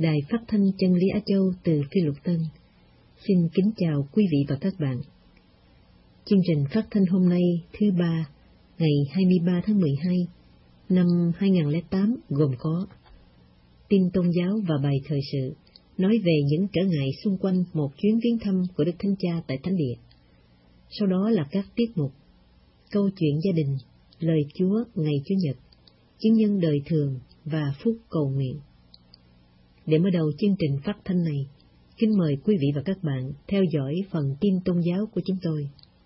Đài Phát thanh Chân lý Á Châu từ Phi Luật Tân xin kính chào quý vị và các bạn. Chương trình phát thanh hôm nay thứ Ba, ngày 23 tháng 12 năm 2008 gồm có tin tôn giáo và bài thời sự nói về những trở ngại xung quanh một chuyến viếng thăm của Đức Thánh Cha tại Thánh Địa. Sau đó là các tiết mục câu chuyện gia đình, lời Chúa ngày Chủ nhật, chứng nhân đời thường và phúc cầu nguyện. Để mở đầu chương trình phát thanh này, kính mời quý vị và các bạn theo dõi phần tin tôn giáo của chúng tôi.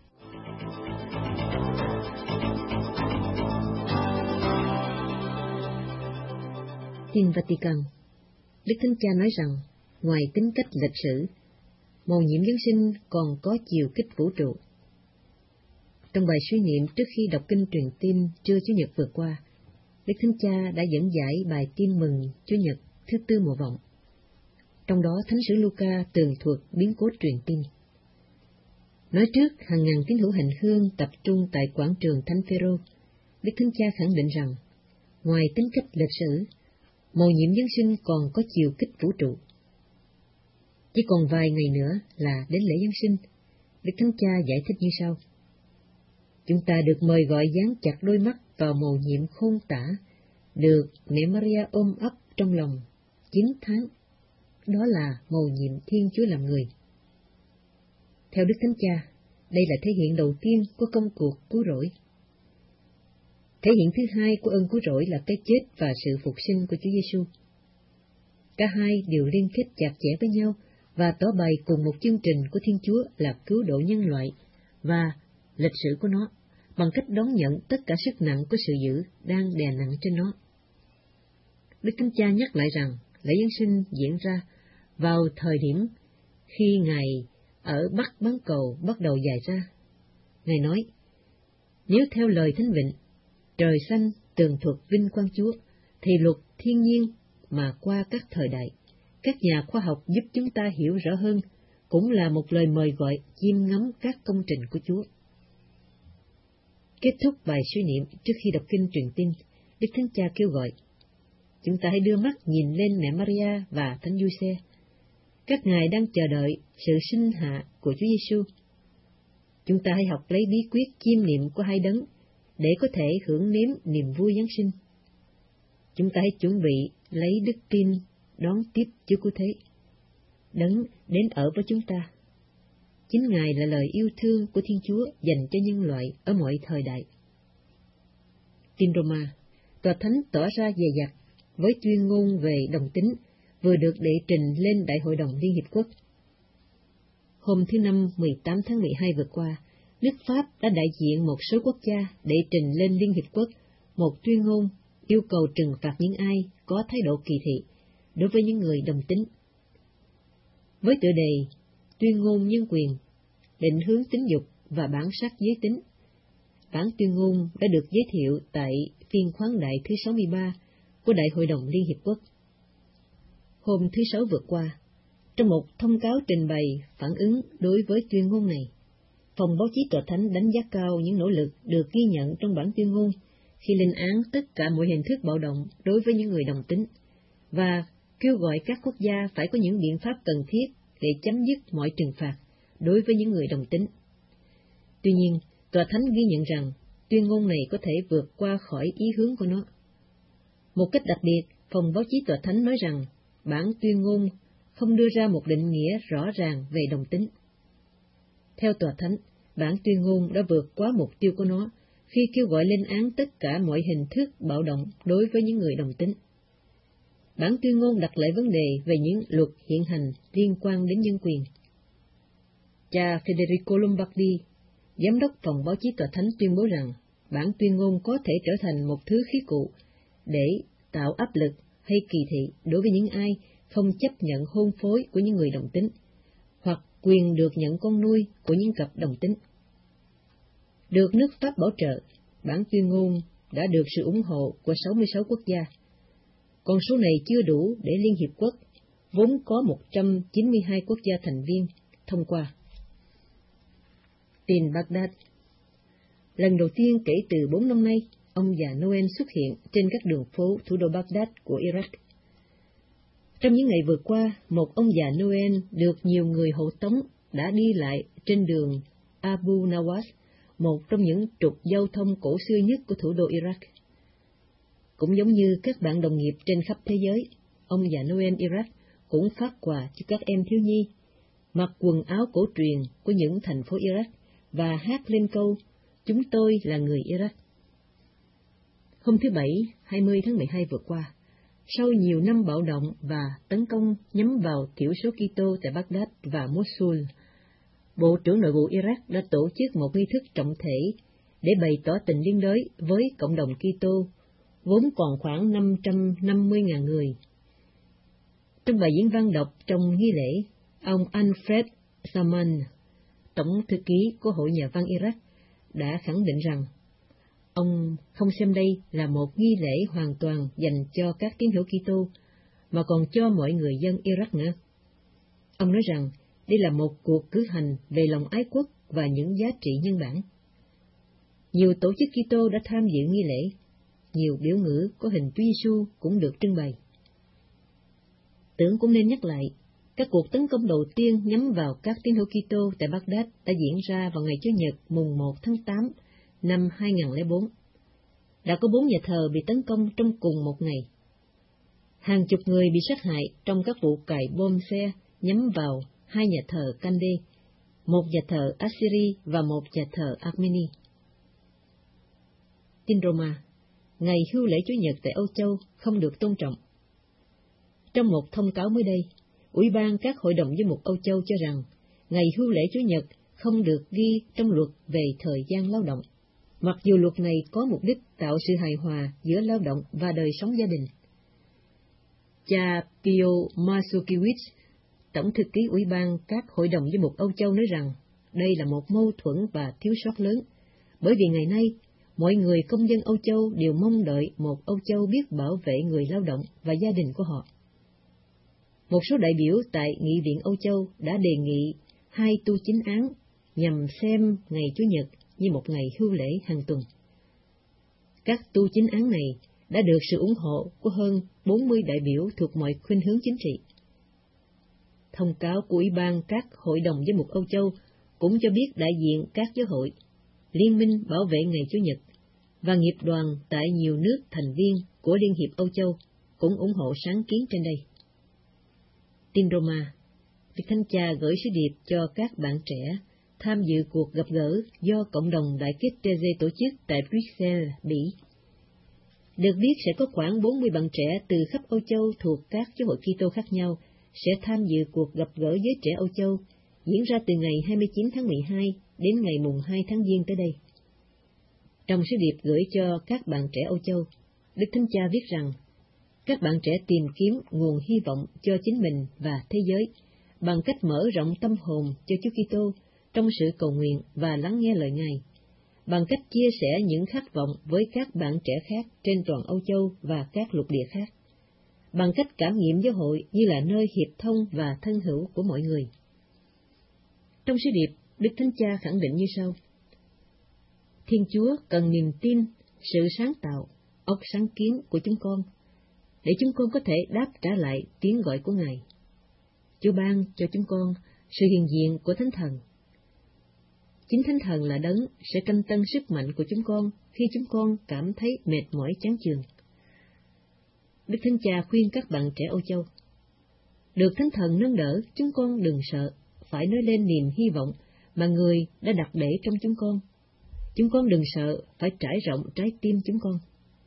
Tin Vatican. Đức Thánh Cha nói rằng, ngoài tính cách lịch sử, mầu nhiệm Giáng sinh còn có chiều kích vũ trụ. Trong bài suy niệm trước khi đọc kinh truyền tin trưa Chủ nhật vừa qua, Đức Thánh Cha đã dẫn giải bài tin mừng Chủ nhật thứ tư mùa vọng. Trong đó Thánh sử Luca tường thuật biến cố truyền tin. Nói trước, hàng ngàn tín hữu hành hương tập trung tại quảng trường Thánh Phêrô. Đức Thánh Cha khẳng định rằng, ngoài tính cách lịch sử, mầu nhiệm Giáng sinh còn có chiều kích vũ trụ. Chỉ còn vài ngày nữa là đến lễ Giáng sinh. Đức Thánh Cha giải thích như sau: chúng ta được mời gọi dán chặt đôi mắt vào mầu nhiệm khôn tả, được mẹ Maria ôm ấp trong lòng 9 tháng. Đó là mầu nhiệm Thiên Chúa làm người. Theo Đức Thánh Cha, đây là thể hiện đầu tiên của công cuộc cứu rỗi. Thể hiện thứ hai của ơn cứu rỗi là cái chết và sự phục sinh của Chúa Giêsu. Cả hai đều liên kết chặt chẽ với nhau và tỏ bày cùng một chương trình của Thiên Chúa là cứu độ nhân loại và lịch sử của nó, bằng cách đón nhận tất cả sức nặng của sự dữ đang đè nặng trên nó. Đức Thánh Cha nhắc lại rằng lễ Giáng sinh diễn ra vào thời điểm khi Ngài ở Bắc bán cầu bắt đầu dài ra. Ngài nói, nếu theo lời Thánh Vịnh, trời xanh tường thuật vinh quang Chúa, thì luật thiên nhiên mà qua các thời đại, các nhà khoa học giúp chúng ta hiểu rõ hơn, cũng là một lời mời gọi chiêm ngắm các công trình của Chúa. Kết thúc bài suy niệm trước khi đọc kinh truyền tin, Đức Thánh Cha kêu gọi, chúng ta hãy đưa mắt nhìn lên mẹ Maria và Thánh Giuse. Các ngài đang chờ đợi sự sinh hạ của Chúa Giêsu. Chúng ta hãy học lấy bí quyết chiêm niệm của hai đấng để có thể hưởng nếm niềm vui Giáng sinh. Chúng ta hãy chuẩn bị lấy đức tin đón tiếp Chúa Cứu Thế, đấng đến ở với chúng ta. Chính Ngài là lời yêu thương của Thiên Chúa dành cho nhân loại ở mọi thời đại. Tin Roma, Tòa Thánh tỏ ra dè dặt với tuyên ngôn về đồng tính vừa được đệ trình lên Đại hội đồng Liên Hiệp Quốc. Hôm thứ Năm 18 tháng 12 vừa qua, nước Pháp đã đại diện một số quốc gia đệ trình lên Liên Hiệp Quốc một tuyên ngôn yêu cầu trừng phạt những ai có thái độ kỳ thị đối với những người đồng tính. Với tựa đề Tuyên ngôn nhân quyền, định hướng tính dục và bản sắc giới tính, bản tuyên ngôn đã được giới thiệu tại phiên khoáng đại thứ 63 của Đại hội đồng Liên Hiệp Quốc. Hôm thứ Sáu vừa qua, trong một thông cáo trình bày phản ứng đối với tuyên ngôn này, Phòng báo chí Tòa Thánh đánh giá cao những nỗ lực được ghi nhận trong bản tuyên ngôn khi lên án tất cả mọi hình thức bạo động đối với những người đồng tính, và kêu gọi các quốc gia phải có những biện pháp cần thiết để chấm dứt mọi trừng phạt đối với những người đồng tính. Tuy nhiên, Tòa Thánh ghi nhận rằng tuyên ngôn này có thể vượt qua khỏi ý hướng của nó. Một cách đặc biệt, Phòng báo chí Tòa Thánh nói rằng bản tuyên ngôn không đưa ra một định nghĩa rõ ràng về đồng tính. Theo Tòa Thánh, bản tuyên ngôn đã vượt quá mục tiêu của nó khi kêu gọi lên án tất cả mọi hình thức bạo động đối với những người đồng tính. Bản tuyên ngôn đặt lại vấn đề về những luật hiện hành liên quan đến nhân quyền. Cha Federico Lombardi, Giám đốc Phòng báo chí Tòa Thánh tuyên bố rằng bản tuyên ngôn có thể trở thành một thứ khí cụ để tạo áp lực hay kỳ thị đối với những ai không chấp nhận hôn phối của những người đồng tính, hoặc quyền được nhận con nuôi của những cặp đồng tính. Được nước Pháp bảo trợ, bản tuyên ngôn đã được sự ủng hộ của 66 quốc gia. Con số này chưa đủ để Liên Hiệp Quốc, vốn có 192 quốc gia thành viên, thông qua. Tin Baghdad. Lần đầu tiên kể từ 4 năm nay, ông già Noel xuất hiện trên các đường phố thủ đô Baghdad của Iraq. Trong những ngày vừa qua, một ông già Noel được nhiều người hộ tống đã đi lại trên đường Abu Nawas, một trong những trục giao thông cổ xưa nhất của thủ đô Iraq. Cũng giống như các bạn đồng nghiệp trên khắp thế giới, ông già Noel Iraq cũng phát quà cho các em thiếu nhi, mặc quần áo cổ truyền của những thành phố Iraq và hát lên câu "Chúng tôi là người Iraq". Hôm thứ Bảy, 20 tháng 12 vừa qua, sau nhiều năm bạo động và tấn công nhắm vào thiểu số Kitô tại Baghdad và Mosul, Bộ trưởng Nội vụ Iraq đã tổ chức một nghi thức trọng thể để bày tỏ tình liên đới với cộng đồng Kitô, vốn còn khoảng 550.000 người. Trong bài diễn văn đọc trong nghi lễ, ông Alfred Zaman, tổng thư ký của Hội Nhà văn Iraq, đã khẳng định rằng ông không xem đây là một nghi lễ hoàn toàn dành cho các tín hữu Kitô, mà còn cho mọi người dân Iraq nữa. Ông nói rằng đây là một cuộc cử hành về lòng ái quốc và những giá trị nhân bản. Nhiều tổ chức Kitô đã tham dự nghi lễ, nhiều biểu ngữ có hình Chúa Giêsu cũng được trưng bày. Tưởng cũng nên nhắc lại, các cuộc tấn công đầu tiên nhắm vào các tín hữu Kitô tại Baghdad đã diễn ra vào ngày Chủ nhật mùng 1 tháng 8 năm 2004. Đã có 4 nhà thờ bị tấn công trong cùng một ngày. Hàng chục người bị sát hại trong các vụ cày bom xe nhắm vào 2 nhà thờ Kande, một nhà thờ Assyri và một nhà thờ Armeni. Tin Roma, ngày hưu lễ Chủ nhật tại Âu Châu không được tôn trọng. Trong một thông cáo mới đây, Ủy ban các hội đồng giám mục Âu Châu cho rằng ngày hưu lễ Chủ nhật không được ghi trong luật về thời gian lao động, mặc dù luật này có mục đích tạo sự hài hòa giữa lao động và đời sống gia đình. Cha Pio Masukiewicz, tổng thư ký Ủy ban các hội đồng giám mục Âu Châu nói rằng đây là một mâu thuẫn và thiếu sót lớn, bởi vì ngày nay mọi người công dân Âu Châu đều mong đợi một Âu Châu biết bảo vệ người lao động và gia đình của họ. Một số đại biểu tại Nghị viện Âu Châu đã đề nghị 2 tu chính án nhằm xem ngày Chủ nhật như một ngày hưu lễ hàng tuần. Các tu chính án này đã được sự ủng hộ của hơn 40 đại biểu thuộc mọi khuynh hướng chính trị. Thông cáo của Ủy ban các hội đồng giám mục Âu Châu cũng cho biết đại diện các giáo hội, Liên minh bảo vệ ngày Chủ nhật và nghiệp đoàn tại nhiều nước thành viên của Liên hiệp Âu Châu cũng ủng hộ sáng kiến trên đây. Tin Roma, Việc Thánh Cha gửi sứ điệp cho các bạn trẻ tham dự cuộc gặp gỡ do Cộng đồng Đại kết TG tổ chức tại Bruxelles, Bỉ. Được biết sẽ có khoảng 40 bạn trẻ từ khắp Âu Châu thuộc các giáo hội Kitô khác nhau sẽ tham dự cuộc gặp gỡ giới trẻ Âu Châu diễn ra từ ngày 29 tháng 12 đến ngày mùng 2 tháng Giêng tới đây. Trong sứ điệp gửi cho các bạn trẻ Âu Châu, Đức Thánh Cha viết rằng các bạn trẻ tìm kiếm nguồn hy vọng cho chính mình và thế giới bằng cách mở rộng tâm hồn cho Chúa Kitô trong sự cầu nguyện và lắng nghe lời Ngài, bằng cách chia sẻ những khát vọng với các bạn trẻ khác trên toàn Âu Châu và các lục địa khác, bằng cách cảm nghiệm giáo hội như là nơi hiệp thông và thân hữu của mọi người. Trong sứ điệp, Đức Thánh Cha khẳng định như sau: Thiên Chúa cần niềm tin, sự sáng tạo, óc sáng kiến của chúng con, để chúng con có thể đáp trả lại tiếng gọi của Ngài. Chúa ban cho chúng con sự hiện diện của Thánh Thần. Chính Thánh Thần là đấng sẽ canh tân sức mạnh của chúng con khi chúng con cảm thấy mệt mỏi chán chường. Đức Thánh Cha khuyên các bạn trẻ Âu Châu: được Thánh Thần nâng đỡ, chúng con đừng sợ, phải nói lên niềm hy vọng mà Người đã đặt để trong chúng con. Chúng con đừng sợ, phải trải rộng trái tim chúng con.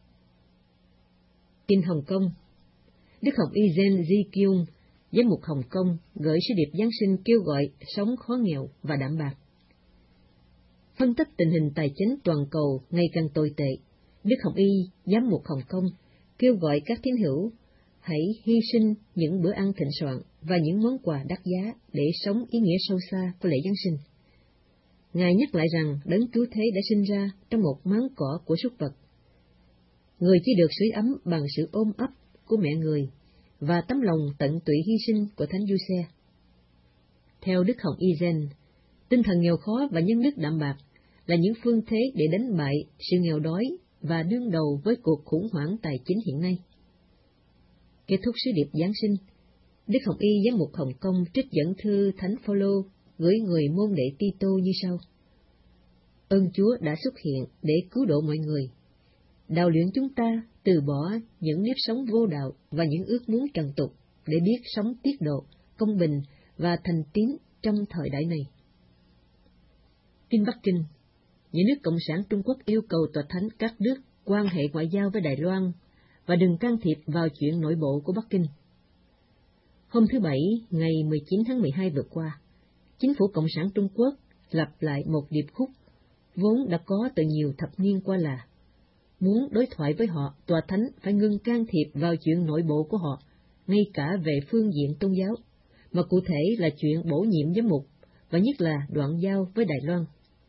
Tin Hồng Kông, Đức Hồng Y Zen Ji Kyung, giám mục Hồng Kông, gửi sứ điệp Giáng sinh kêu gọi sống khó nghèo và đạm bạc. Phân tích tình hình tài chính toàn cầu ngày càng tồi tệ, Đức Hồng Y, giám mục Hồng Kông, kêu gọi các tín hữu hãy hy sinh những bữa ăn thịnh soạn và những món quà đắt giá để sống ý nghĩa sâu xa của lễ Giáng sinh. Ngài nhắc lại rằng Đấng Cứu Thế đã sinh ra trong một máng cỏ của súc vật. Người chỉ được sưởi ấm bằng sự ôm ấp của mẹ người và tấm lòng tận tụy hy sinh của Thánh Giuse. Theo Đức Hồng Y Zen, tinh thần nghèo khó và nhân đức đạm bạc là những phương thế để đánh bại sự nghèo đói và đương đầu với cuộc khủng hoảng tài chính hiện nay. Kết thúc sứ điệp Giáng sinh, Đức Hồng Y giám mục Hồng Kông trích dẫn thư Thánh Phaolô gửi người môn đệ Tito như sau: Ơn Chúa đã xuất hiện để cứu độ mọi người, đào luyện chúng ta từ bỏ những nếp sống vô đạo và những ước muốn trần tục để biết sống tiết độ, công bình và thành tín trong thời đại này. Kinh Bắc Kinh, những nước Cộng sản Trung Quốc yêu cầu tòa thánh các nước quan hệ ngoại giao với Đài Loan và đừng can thiệp vào chuyện nội bộ của Bắc Kinh. Hôm thứ Bảy, ngày 19 tháng 12 vừa qua, chính phủ Cộng sản Trung Quốc lặp lại một điệp khúc vốn đã có từ nhiều thập niên qua là: muốn đối thoại với họ, tòa thánh phải ngừng can thiệp vào chuyện nội bộ của họ, ngay cả về phương diện tôn giáo, mà cụ thể là chuyện bổ nhiệm giám mục, và nhất là đoạn giao với Đài Loan.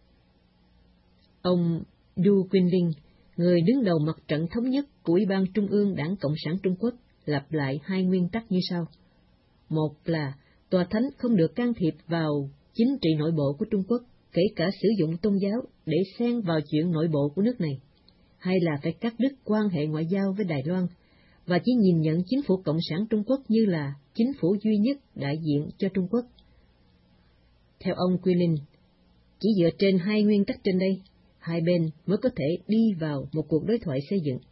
Ông Du Quinling, người đứng đầu mặt trận thống nhất của Ủy ban Trung ương Đảng Cộng sản Trung Quốc, lặp lại hai nguyên tắc như sau. Một là tòa thánh không được can thiệp vào chính trị nội bộ của Trung Quốc, kể cả sử dụng tôn giáo để xen vào chuyện nội bộ của nước này. Hai là phải cắt đứt quan hệ ngoại giao với Đài Loan, và chỉ nhìn nhận chính phủ Cộng sản Trung Quốc như là chính phủ duy nhất đại diện cho Trung Quốc. Theo ông Quilin, chỉ dựa trên hai nguyên tắc trên đây, hai bên mới có thể đi vào một cuộc đối thoại xây dựng.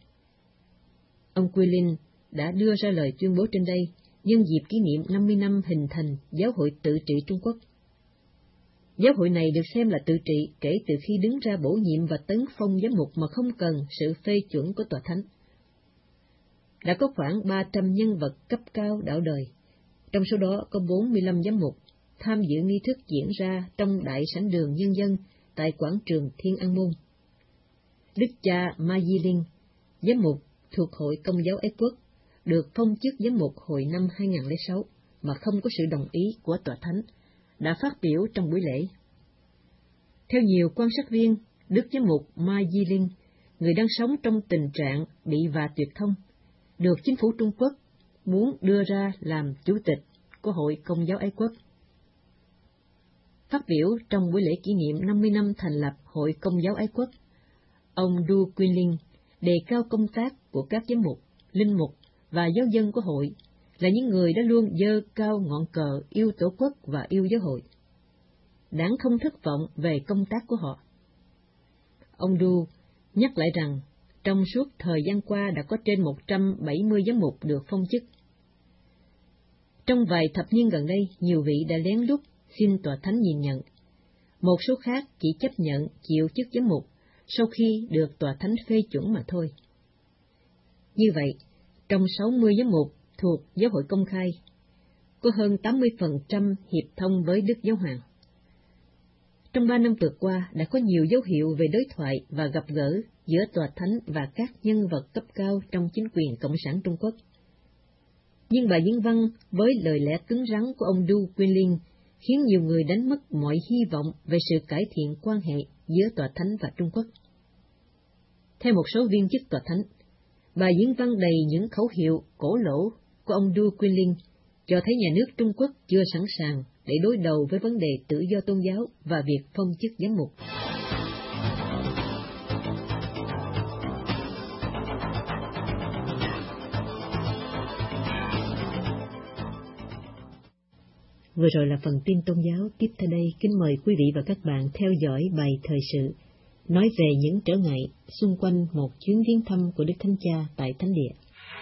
Ông Quilin đã đưa ra lời tuyên bố trên đây nhân dịp kỷ niệm 50 năm hình thành Giáo hội Tự trị Trung Quốc. Giáo hội này được xem là tự trị kể từ khi đứng ra bổ nhiệm và tấn phong giám mục mà không cần sự phê chuẩn của tòa thánh. Đã có khoảng 300 nhân vật cấp cao đạo đời, trong số đó có 45 giám mục tham dự nghi thức diễn ra trong Đại sảnh đường Nhân dân tại quảng trường Thiên An Môn. Đức cha Ma Di Linh, giám mục thuộc Hội Công giáo Ái Quốc, được phong chức giám mục hồi năm 2006 mà không có sự đồng ý của tòa thánh, đã phát biểu trong buổi lễ. Theo nhiều quan sát viên, Đức giám mục Ma Di Linh, người đang sống trong tình trạng bị vạ tuyệt thông, được chính phủ Trung Quốc muốn đưa ra làm chủ tịch của Hội Công giáo Ái Quốc. Phát biểu trong buổi lễ kỷ niệm 50 năm thành lập Hội Công giáo Ái Quốc, ông Du Quinling đề cao công tác của các giám mục, linh mục và giáo dân của hội là những người đã luôn giơ cao ngọn cờ yêu Tổ quốc và yêu giáo hội. Đáng không thất vọng về công tác của họ. Ông Du nhắc lại rằng, trong suốt thời gian qua đã có trên 170 giám mục được phong chức. Trong vài thập niên gần đây, nhiều vị đã lén lút xin tòa thánh nhìn nhận. Một số khác chỉ chấp nhận chịu chức giám mục sau khi được tòa thánh phê chuẩn mà thôi. Như vậy, trong 60 giám mục thuộc giáo hội công khai, có hơn 80% hiệp thông với Đức Giáo Hoàng. Trong 3 năm vừa qua đã có nhiều dấu hiệu về đối thoại và gặp gỡ giữa tòa thánh và các nhân vật cấp cao trong chính quyền Cộng sản Trung Quốc. Nhưng bài diễn văn với lời lẽ cứng rắn của ông Du Quinling khiến nhiều người đánh mất mọi hy vọng về sự cải thiện quan hệ giữa tòa thánh và Trung Quốc. Theo một số viên chức tòa thánh, bài diễn văn đầy những khẩu hiệu cổ lỗ của ông Du Quinling cho thấy nhà nước Trung Quốc chưa sẵn sàng để đối đầu với vấn đề tự do tôn giáo và việc phong chức giám mục. Vừa rồi là phần tin tôn giáo. Tiếp theo đây, kính mời quý vị và các bạn theo dõi bài thời sự nói về những trở ngại xung quanh một chuyến viếng thăm của Đức Thánh Cha tại Thánh Địa.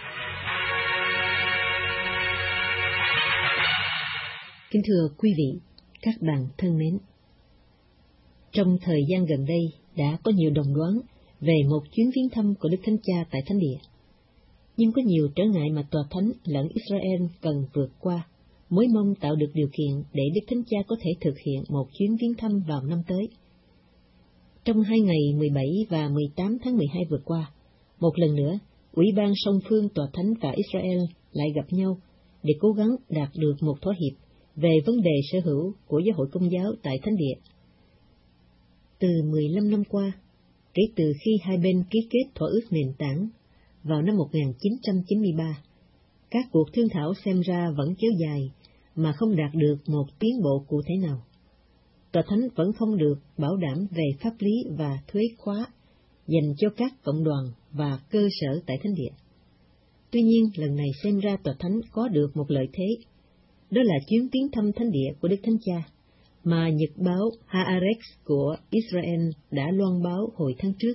Kính thưa quý vị, các bạn thân mến, trong thời gian gần đây đã có nhiều đồn đoán về một chuyến viếng thăm của Đức Thánh Cha tại Thánh Địa. Nhưng có nhiều trở ngại mà Tòa Thánh lẫn Israel cần vượt qua, mới mong tạo được điều kiện để Đức Thánh Cha có thể thực hiện một chuyến viếng thăm vào năm tới. Trong 2 ngày 17 và 18 tháng 12 vừa qua, một lần nữa, Ủy ban song phương Tòa Thánh và Israel lại gặp nhau để cố gắng đạt được một thỏa hiệp về vấn đề sở hữu của Giáo hội Công giáo tại Thánh Địa. Từ 15 năm qua, kể từ khi hai bên ký kết thỏa ước nền tảng vào năm 1993, các cuộc thương thảo xem ra vẫn kéo dài mà không đạt được một tiến bộ cụ thể nào. Tòa Thánh vẫn không được bảo đảm về pháp lý và thuế khóa dành cho các cộng đoàn và cơ sở tại Thánh Địa. Tuy nhiên, lần này xem ra Tòa Thánh có được một lợi thế đó là chuyến viếng thăm thánh địa của Đức Thánh Cha, mà nhật báo Haaretz của Israel đã loan báo hồi tháng trước.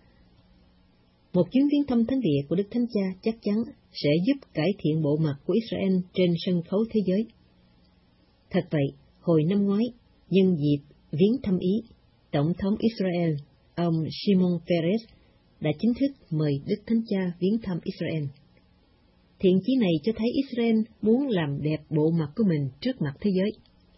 Một chuyến viếng thăm thánh địa của Đức Thánh Cha chắc chắn sẽ giúp cải thiện bộ mặt của Israel trên sân khấu thế giới. Thật vậy, hồi năm ngoái, nhân dịp viếng thăm Ý, Tổng thống Israel, ông Shimon Peres, đã chính thức mời Đức Thánh Cha viếng thăm Israel. Thiện chí này cho thấy Israel muốn làm đẹp bộ mặt của mình trước mặt thế giới.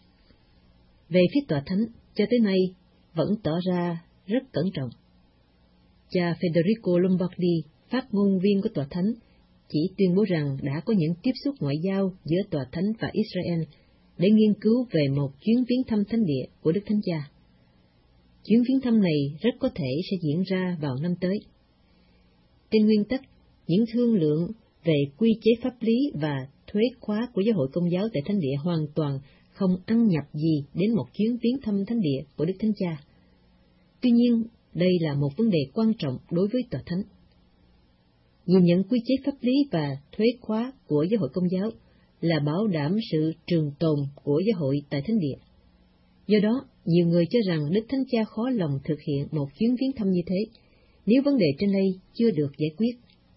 Về phía tòa thánh, cho tới nay vẫn tỏ ra rất cẩn trọng. Cha Federico Lombardi, phát ngôn viên của tòa thánh, chỉ tuyên bố rằng đã có những tiếp xúc ngoại giao giữa tòa thánh và Israel để nghiên cứu về một chuyến viếng thăm thánh địa của Đức Thánh Cha. Chuyến viếng thăm này rất có thể sẽ diễn ra vào năm tới. Trên nguyên tắc, những thương lượng về quy chế pháp lý và thuế khóa của Giáo hội Công giáo tại thánh địa hoàn toàn không ăn nhập gì đến một chuyến viếng thăm thánh địa của Đức Thánh Cha. Tuy nhiên, đây là một vấn đề quan trọng đối với tòa thánh. Nhìn nhận quy chế pháp lý và thuế khóa của Giáo hội Công giáo là bảo đảm sự trường tồn của giáo hội tại thánh địa. Do đó, nhiều người cho rằng Đức Thánh Cha khó lòng thực hiện một chuyến viếng thăm như thế, nếu vấn đề trên đây chưa được giải quyết.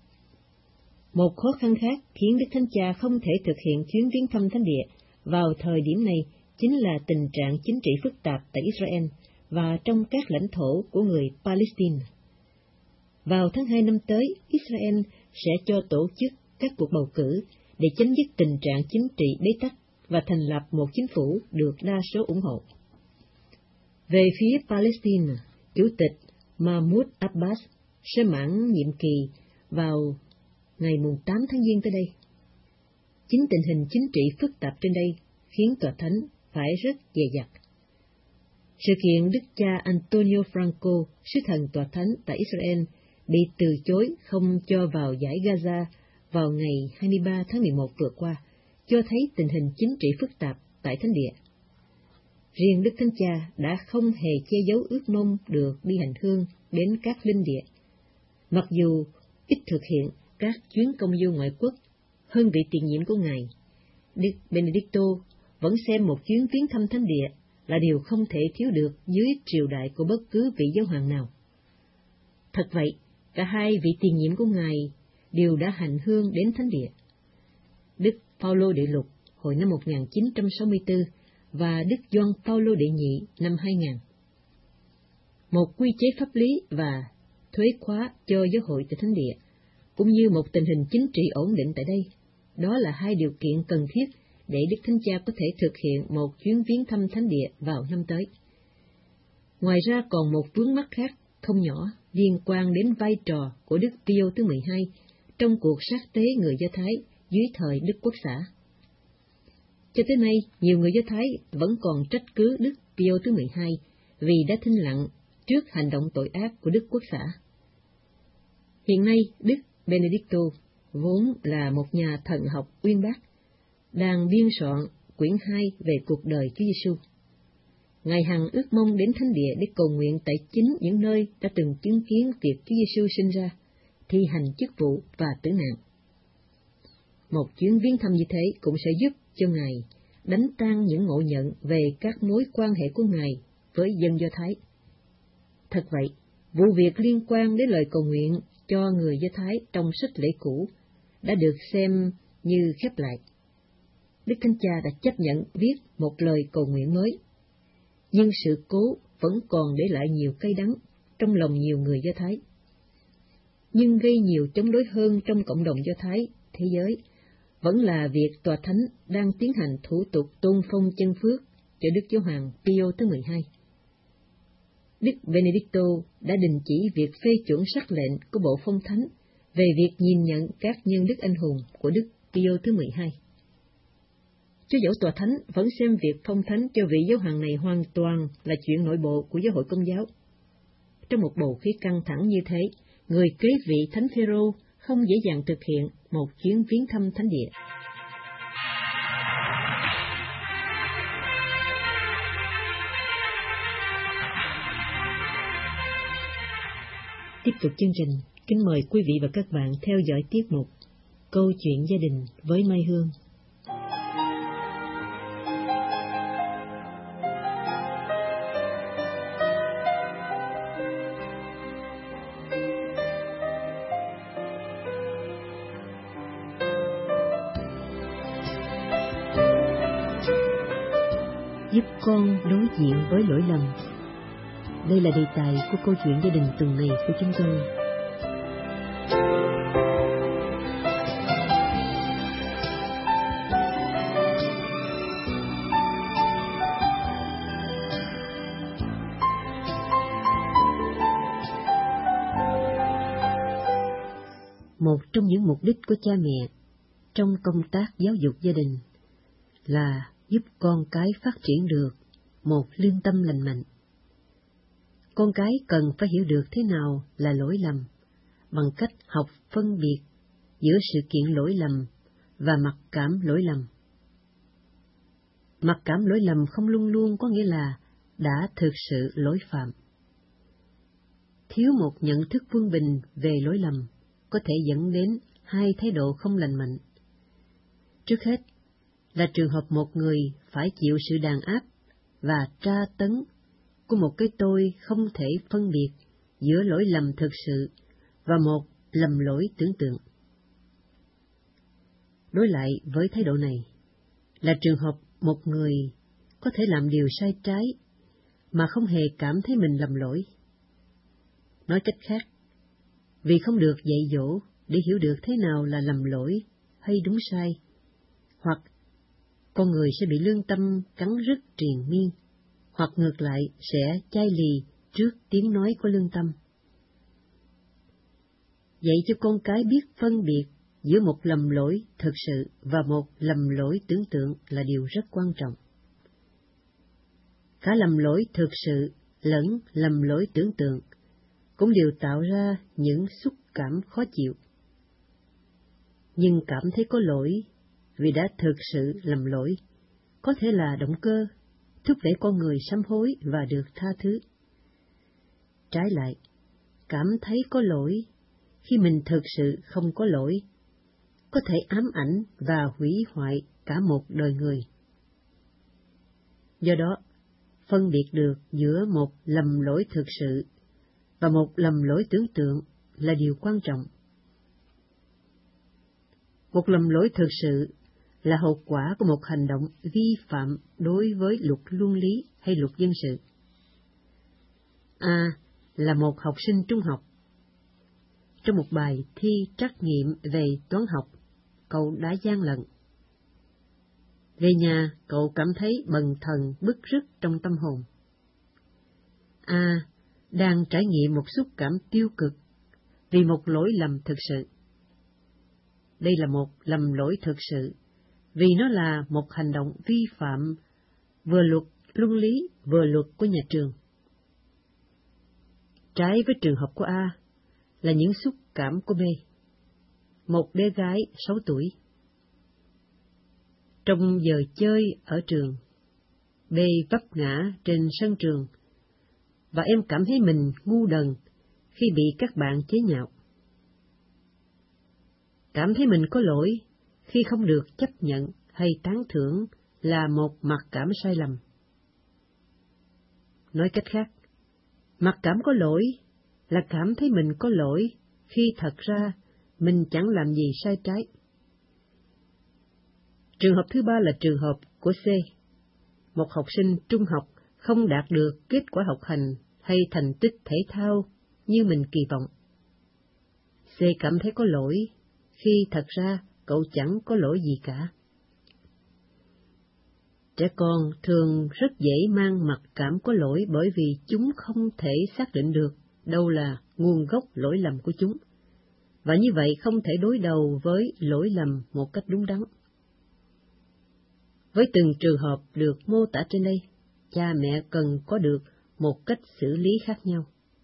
Một khó khăn khác khiến Đức Thánh Cha không thể thực hiện chuyến viếng thăm thánh địa vào thời điểm này chính là tình trạng chính trị phức tạp tại Israel và trong các lãnh thổ của người Palestine. Vào tháng 2 năm tới, Israel sẽ cho tổ chức các cuộc bầu cử để chấm dứt tình trạng chính trị bế tắc và thành lập một chính phủ được đa số ủng hộ. Về phía Palestine, Chủ tịch Mahmoud Abbas sẽ mãn nhiệm kỳ vào ngày 8 tháng Giêng tới đây. Chính tình hình chính trị phức tạp trên đây khiến tòa thánh phải rất dè dặt. Sự kiện Đức cha Antonio Franco, sứ thần tòa thánh tại Israel, bị từ chối không cho vào dải Gaza vào ngày 23 tháng 11 vừa qua, cho thấy tình hình chính trị phức tạp tại thánh địa. Riêng Đức Thánh Cha đã không hề che giấu ước mong được đi hành hương đến các linh địa. Mặc dù ít thực hiện các chuyến công du ngoại quốc hơn vị tiền nhiệm của Ngài, Đức Benedicto vẫn xem một chuyến viếng thăm thánh địa là điều không thể thiếu được dưới triều đại của bất cứ vị giáo hoàng nào. Thật vậy, cả hai vị tiền nhiệm của Ngài đều đã hành hương đến thánh địa. Đức Phaolô Đệ Lục hồi năm 1964 và Đức Gioan Phaolô Đệ Nhị năm 2000. Một quy chế pháp lý và thuế khóa cho giáo hội tại thánh địa, cũng như một tình hình chính trị ổn định tại đây, đó là hai điều kiện cần thiết để Đức Thánh Cha có thể thực hiện một chuyến viếng thăm thánh địa vào năm tới. Ngoài ra còn một vướng mắc khác không nhỏ liên quan đến vai trò của Đức Pio thứ 12 trong cuộc sát tế người Do Thái dưới thời Đức Quốc xã. Cho tới nay, nhiều người Do Thái vẫn còn trách cứ Đức Pio thứ 12 vì đã thinh lặng trước hành động tội ác của Đức Quốc xã. Hiện nay, Đức Benedicto, vốn là một nhà thần học uyên bác, đang biên soạn quyển 2 về cuộc đời Chúa Giêsu. Ngài hằng ước mong đến thánh địa để cầu nguyện tại chính những nơi đã từng chứng kiến việc Chúa Giêsu sinh ra, thi hành chức vụ và tử nạn. Một chuyến viếng thăm như thế cũng sẽ giúp cho Ngài đánh tan những ngộ nhận về các mối quan hệ của Ngài với dân Do Thái. Thật vậy, vụ việc liên quan đến lời cầu nguyện cho người Do Thái trong sách lễ cũ đã được xem như khép lại. Đức Thánh Cha đã chấp nhận viết một lời cầu nguyện mới, nhưng sự cố vẫn còn để lại nhiều cay đắng trong lòng nhiều người Do Thái. Nhưng gây nhiều chống đối hơn trong cộng đồng Do Thái thế giới vẫn là việc tòa thánh đang tiến hành thủ tục tôn phong chân phước cho Đức Giáo hoàng Pio thứ 12. Đức Benedicto đã đình chỉ việc phê chuẩn sắc lệnh của Bộ Phong Thánh về việc nhìn nhận các nhân đức anh hùng của Đức Pio thứ 12. Cho dẫu tòa thánh vẫn xem việc phong thánh cho vị giáo hoàng này hoàn toàn là chuyện nội bộ của giáo hội Công giáo. Trong một bầu khí căng thẳng như thế, người kế vị Thánh Phêrô không dễ dàng thực hiện một chuyến viếng thăm thánh địa. Tiếp tục chương trình, kính mời quý vị và các bạn theo dõi tiết mục Câu chuyện gia đình với Mai Hương. giúp con đối diện với lỗi lầm. Đây là đề tài của câu chuyện gia đình tuần này của chúng tôi. Một trong những mục đích của cha mẹ trong công tác giáo dục gia đình là giúp con cái phát triển được một lương tâm lành mạnh. Con cái cần phải hiểu được thế nào là lỗi lầm bằng cách học phân biệt giữa sự kiện lỗi lầm và mặc cảm lỗi lầm. Mặc cảm lỗi lầm không luôn luôn có nghĩa là đã thực sự lỗi phạm. Thiếu một nhận thức quân bình về lỗi lầm có thể dẫn đến hai thái độ không lành mạnh. Trước hết là trường hợp một người phải chịu sự đàn áp và tra tấn của một cái tôi không thể phân biệt giữa lỗi lầm thực sự và một lầm lỗi tưởng tượng. Đối lại với thái độ này là trường hợp một người có thể làm điều sai trái mà không hề cảm thấy mình lầm lỗi. Nói cách khác, vì không được dạy dỗ để hiểu được thế nào là lầm lỗi hay đúng sai, hoặc con người sẽ bị lương tâm cắn rứt triền miên, hoặc ngược lại sẽ chai lì trước tiếng nói của lương tâm. Dạy cho con cái biết phân biệt giữa một lầm lỗi thực sự và một lầm lỗi tưởng tượng là điều rất quan trọng. Cả lầm lỗi thực sự lẫn lầm lỗi tưởng tượng cũng đều tạo ra những xúc cảm khó chịu. Nhưng cảm thấy có lỗi vì đã thực sự lầm lỗi có thể là động cơ thúc đẩy con người sám hối và được tha thứ. Trái lại, cảm thấy có lỗi khi mình thực sự không có lỗi có thể ám ảnh và hủy hoại cả một đời người. Do đó, phân biệt được giữa một lầm lỗi thực sự và một lầm lỗi tưởng tượng là điều quan trọng. Một lầm lỗi thực sự là hậu quả của một hành động vi phạm đối với luật luân lý hay luật dân sự. A là một học sinh trung học. Trong một bài thi trắc nghiệm về toán học, cậu đã gian lận. Về nhà, cậu cảm thấy bần thần bứt rứt trong tâm hồn. A đang trải nghiệm một xúc cảm tiêu cực vì một lỗi lầm thực sự. Đây là một lầm lỗi thực sự vì nó là một hành động vi phạm vừa luật luân lý vừa luật của nhà trường. Trái với trường hợp của A là những xúc cảm của B, một bé gái 6 tuổi. Trong giờ chơi ở trường, B vấp ngã trên sân trường, và em cảm thấy mình ngu đần khi bị các bạn chế nhạo. Cảm thấy mình có lỗi khi không được chấp nhận hay tán thưởng là một mặc cảm sai lầm. Nói cách khác, mặc cảm có lỗi là cảm thấy mình có lỗi khi thật ra mình chẳng làm gì sai trái. Trường hợp thứ ba là trường hợp của C, một học sinh trung học không đạt được kết quả học hành hay thành tích thể thao như mình kỳ vọng. C cảm thấy có lỗi khi thật ra cậu chẳng có lỗi gì cả. Trẻ con thường rất dễ mang mặc cảm có lỗi bởi vì chúng không thể xác định được đâu là nguồn gốc lỗi lầm của chúng, và như vậy không thể đối đầu với lỗi lầm một cách đúng đắn. Với từng trường hợp được mô tả trên đây, cha mẹ cần có được một cách xử lý khác nhau.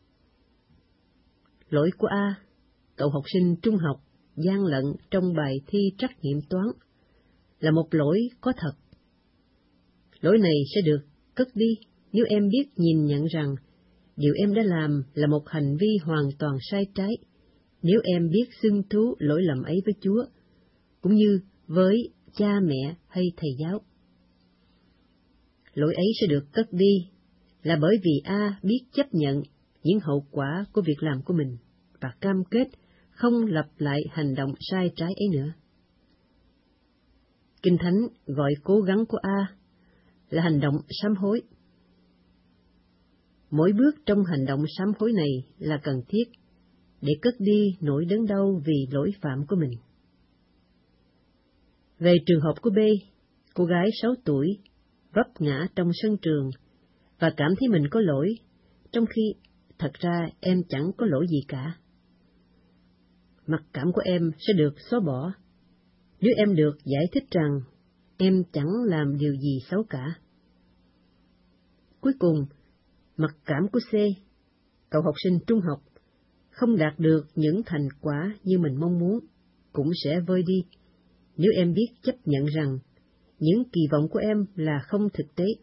Lỗi của A, cậu học sinh trung học gian lận trong bài thi trắc nghiệm toán, là một lỗi có thật. Lỗi này sẽ được cất đi nếu em biết nhìn nhận rằng điều em đã làm là một hành vi hoàn toàn sai trái, nếu em biết xưng thú lỗi lầm ấy với Chúa, cũng như với cha mẹ hay thầy giáo. Lỗi ấy sẽ được cất đi là bởi vì A biết chấp nhận những hậu quả của việc làm của mình và cam kết không lặp lại hành động sai trái ấy nữa. Kinh Thánh gọi cố gắng của A là hành động sám hối. Mỗi bước trong hành động sám hối này là cần thiết để cất đi nỗi đớn đau vì lỗi phạm của mình. Về trường hợp của B, cô gái 6 tuổi vấp ngã trong sân trường và cảm thấy mình có lỗi, trong khi thật ra em chẳng có lỗi gì cả. Mặc cảm của em sẽ được xóa bỏ nếu em được giải thích rằng em chẳng làm điều gì xấu cả. Cuối cùng, mặc cảm của C, cậu học sinh trung học, không đạt được những thành quả như mình mong muốn, cũng sẽ vơi đi nếu em biết chấp nhận rằng những kỳ vọng của em là không thực tế.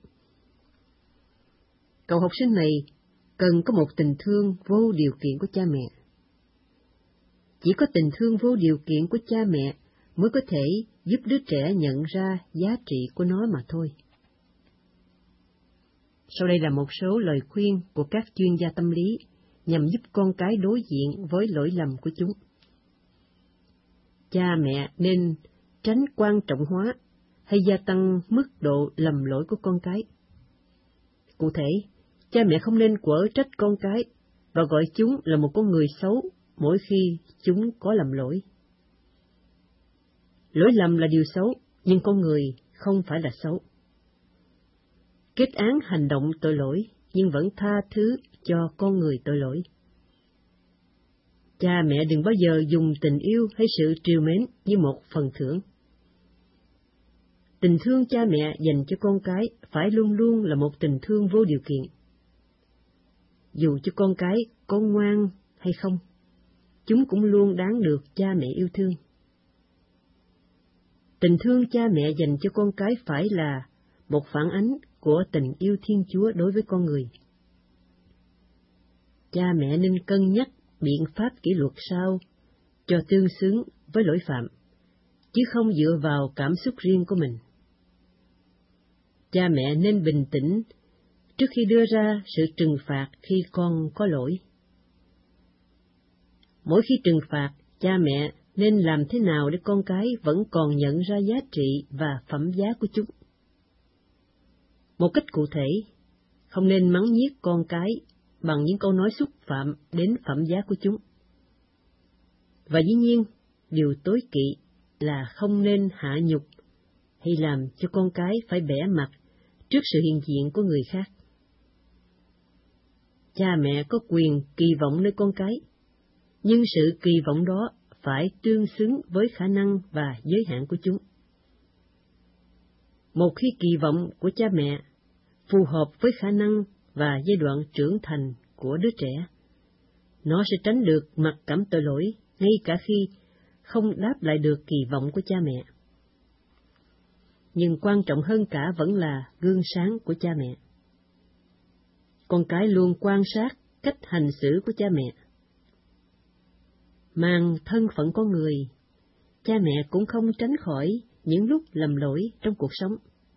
Cậu học sinh này cần có một tình thương vô điều kiện của cha mẹ. Chỉ có tình thương vô điều kiện của cha mẹ mới có thể giúp đứa trẻ nhận ra giá trị của nó mà thôi. Sau đây là một số lời khuyên của các chuyên gia tâm lý nhằm giúp con cái đối diện với lỗi lầm của chúng. Cha mẹ nên tránh quan trọng hóa hay gia tăng mức độ lầm lỗi của con cái. Cụ thể, cha mẹ không nên quở trách con cái và gọi chúng là một con người xấu mỗi khi chúng có lầm lỗi. Lỗi lầm là điều xấu, nhưng con người không phải là xấu. Kết án hành động tội lỗi, nhưng vẫn tha thứ cho con người tội lỗi. Cha mẹ đừng bao giờ dùng tình yêu hay sự trìu mến như một phần thưởng. Tình thương cha mẹ dành cho con cái phải luôn luôn là một tình thương vô điều kiện. Dù cho con cái có ngoan hay không, chúng cũng luôn đáng được cha mẹ yêu thương. Tình thương cha mẹ dành cho con cái phải là một phản ánh của tình yêu Thiên Chúa đối với con người. Cha mẹ nên cân nhắc biện pháp kỷ luật sao cho tương xứng với lỗi phạm, chứ không dựa vào cảm xúc riêng của mình. Cha mẹ nên bình tĩnh trước khi đưa ra sự trừng phạt khi con có lỗi. Mỗi khi trừng phạt, cha mẹ nên làm thế nào để con cái vẫn còn nhận ra giá trị và phẩm giá của chúng. Một cách cụ thể, không nên mắng nhiếc con cái bằng những câu nói xúc phạm đến phẩm giá của chúng. Và dĩ nhiên, điều tối kỵ là không nên hạ nhục hay làm cho con cái phải bẽ mặt trước sự hiện diện của người khác. Cha mẹ có quyền kỳ vọng nơi con cái, nhưng sự kỳ vọng đó phải tương xứng với khả năng và giới hạn của chúng. Một khi kỳ vọng của cha mẹ phù hợp với khả năng và giai đoạn trưởng thành của đứa trẻ, nó sẽ tránh được mặc cảm tội lỗi ngay cả khi không đáp lại được kỳ vọng của cha mẹ. Nhưng quan trọng hơn cả vẫn là gương sáng của cha mẹ. Con cái luôn quan sát cách hành xử của cha mẹ. Mang thân phận con người, cha mẹ cũng không tránh khỏi những lúc lầm lỗi trong cuộc sống.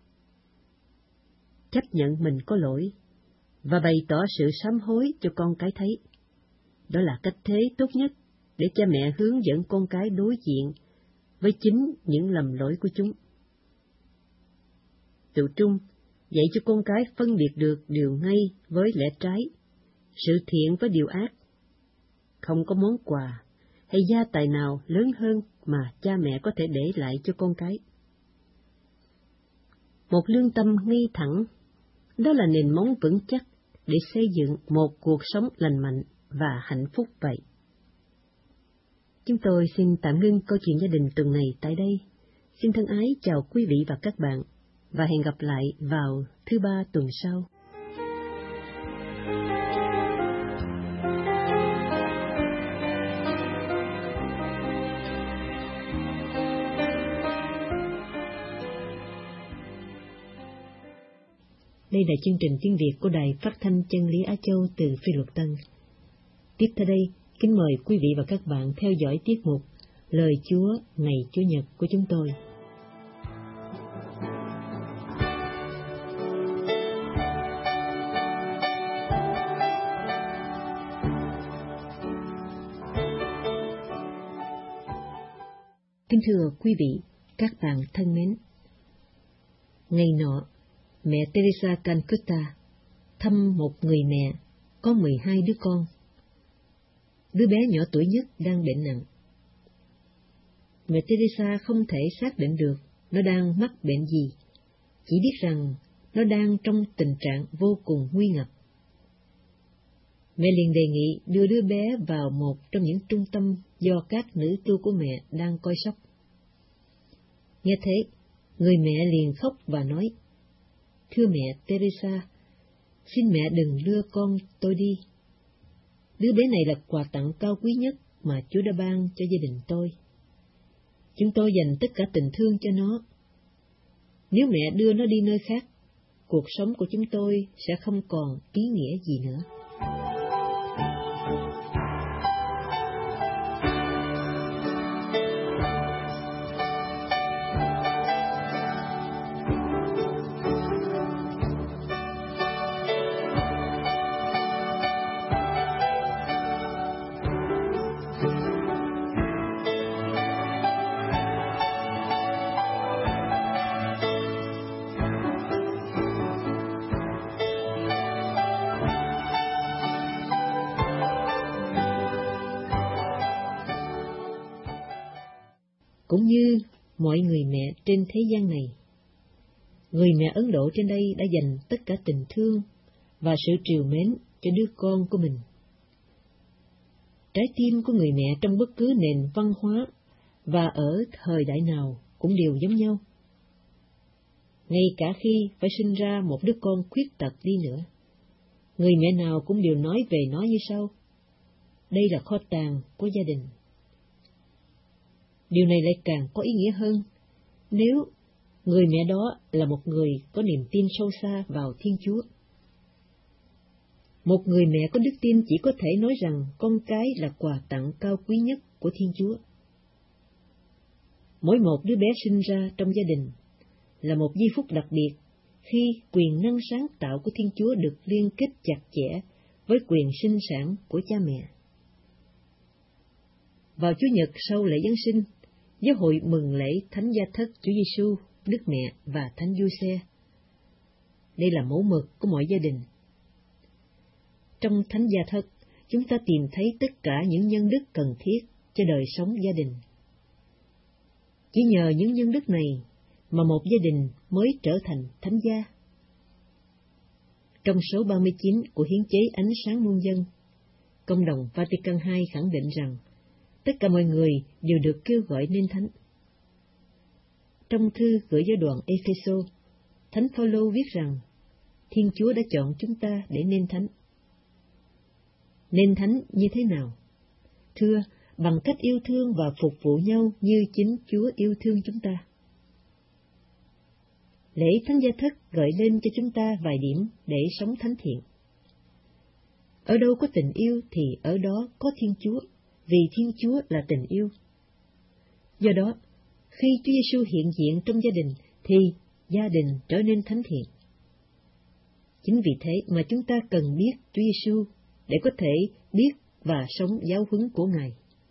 Chấp nhận mình có lỗi và bày tỏ sự sám hối cho con cái thấy. Đó là cách thế tốt nhất để cha mẹ hướng dẫn con cái đối diện với chính những lầm lỗi của chúng. Tự trung, dạy cho con cái phân biệt được điều ngay với lẽ trái, sự thiện với điều ác. Không có món quà hay gia tài nào lớn hơn mà cha mẹ có thể để lại cho con cái. Một lương tâm ngay thẳng, đó là nền móng vững chắc để xây dựng một cuộc sống lành mạnh và hạnh phúc vậy. Chúng tôi xin tạm ngưng câu chuyện gia đình tuần này tại đây. Xin thân ái chào quý vị và các bạn, và hẹn gặp lại vào thứ Ba tuần sau. Đây là chương trình tiếng Việt của Đài Phát thanh Chân lý Á Châu từ Phi Luật Tân. Tiếp theo đây, kính mời quý vị và các bạn theo dõi tiết mục Lời Chúa ngày Chủ nhật của chúng tôi. Kính thưa quý vị, các bạn thân mến. Ngày nọ, mẹ Teresa Calcutta thăm một người mẹ có 12 đứa con. Đứa bé nhỏ tuổi nhất đang bệnh nặng. Mẹ Teresa không thể xác định được nó đang mắc bệnh gì, chỉ biết rằng nó đang trong tình trạng vô cùng nguy ngập. Mẹ liền đề nghị đưa đứa bé vào một trong những trung tâm do các nữ tu của mẹ đang coi sóc. Nghe thế, người mẹ liền khóc và nói: "Thưa mẹ Teresa, xin mẹ đừng đưa con tôi đi. Đứa bé này là quà tặng cao quý nhất mà Chúa đã ban cho gia đình tôi. Chúng tôi dành tất cả tình thương cho nó. Nếu mẹ đưa nó đi nơi khác, cuộc sống của chúng tôi sẽ không còn ý nghĩa gì nữa." Cũng như mọi người mẹ trên thế gian này, người mẹ Ấn Độ trên đây đã dành tất cả tình thương và sự trìu mến cho đứa con của mình. Trái tim của người mẹ trong bất cứ nền văn hóa và ở thời đại nào cũng đều giống nhau. Ngay cả khi phải sinh ra một đứa con khuyết tật đi nữa, người mẹ nào cũng đều nói về nó như sau: đây là kho tàng của gia đình. Điều này lại càng có ý nghĩa hơn nếu người mẹ đó là một người có niềm tin sâu xa vào Thiên Chúa. Một người mẹ có đức tin chỉ có thể nói rằng con cái là quà tặng cao quý nhất của Thiên Chúa. Mỗi một đứa bé sinh ra trong gia đình là một giây phút đặc biệt khi quyền năng sáng tạo của Thiên Chúa được liên kết chặt chẽ với quyền sinh sản của cha mẹ. Vào Chủ nhật sau lễ Giáng sinh, giáo hội mừng lễ Thánh Gia Thất Chúa Giêsu, Đức Mẹ và Thánh Giuse. Đây là mẫu mực của mọi gia đình. Trong Thánh Gia Thất, chúng ta tìm thấy tất cả những nhân đức cần thiết cho đời sống gia đình. Chỉ nhờ những nhân đức này mà một gia đình mới trở thành thánh gia. Trong số 39 của hiến chế Ánh Sáng Muôn Dân, Công đồng Vatican II khẳng định rằng tất cả mọi người đều được kêu gọi nên thánh. Trong thư gửi giáo đoàn Epheso, Thánh Phaolô viết rằng Thiên Chúa đã chọn chúng ta để nên thánh. Nên thánh như thế nào? Thưa, bằng cách yêu thương và phục vụ nhau như chính Chúa yêu thương chúng ta. Lễ Thánh Gia Thất gợi lên cho chúng ta vài điểm để sống thánh thiện. Ở đâu có tình yêu thì ở đó có Thiên Chúa, vì Thiên Chúa là tình yêu. Do đó, khi Chúa Giêsu hiện diện trong gia đình thì gia đình trở nên thánh thiện. Chính vì thế mà chúng ta cần biết Chúa Giêsu để có thể biết và sống giáo huấn của Ngài.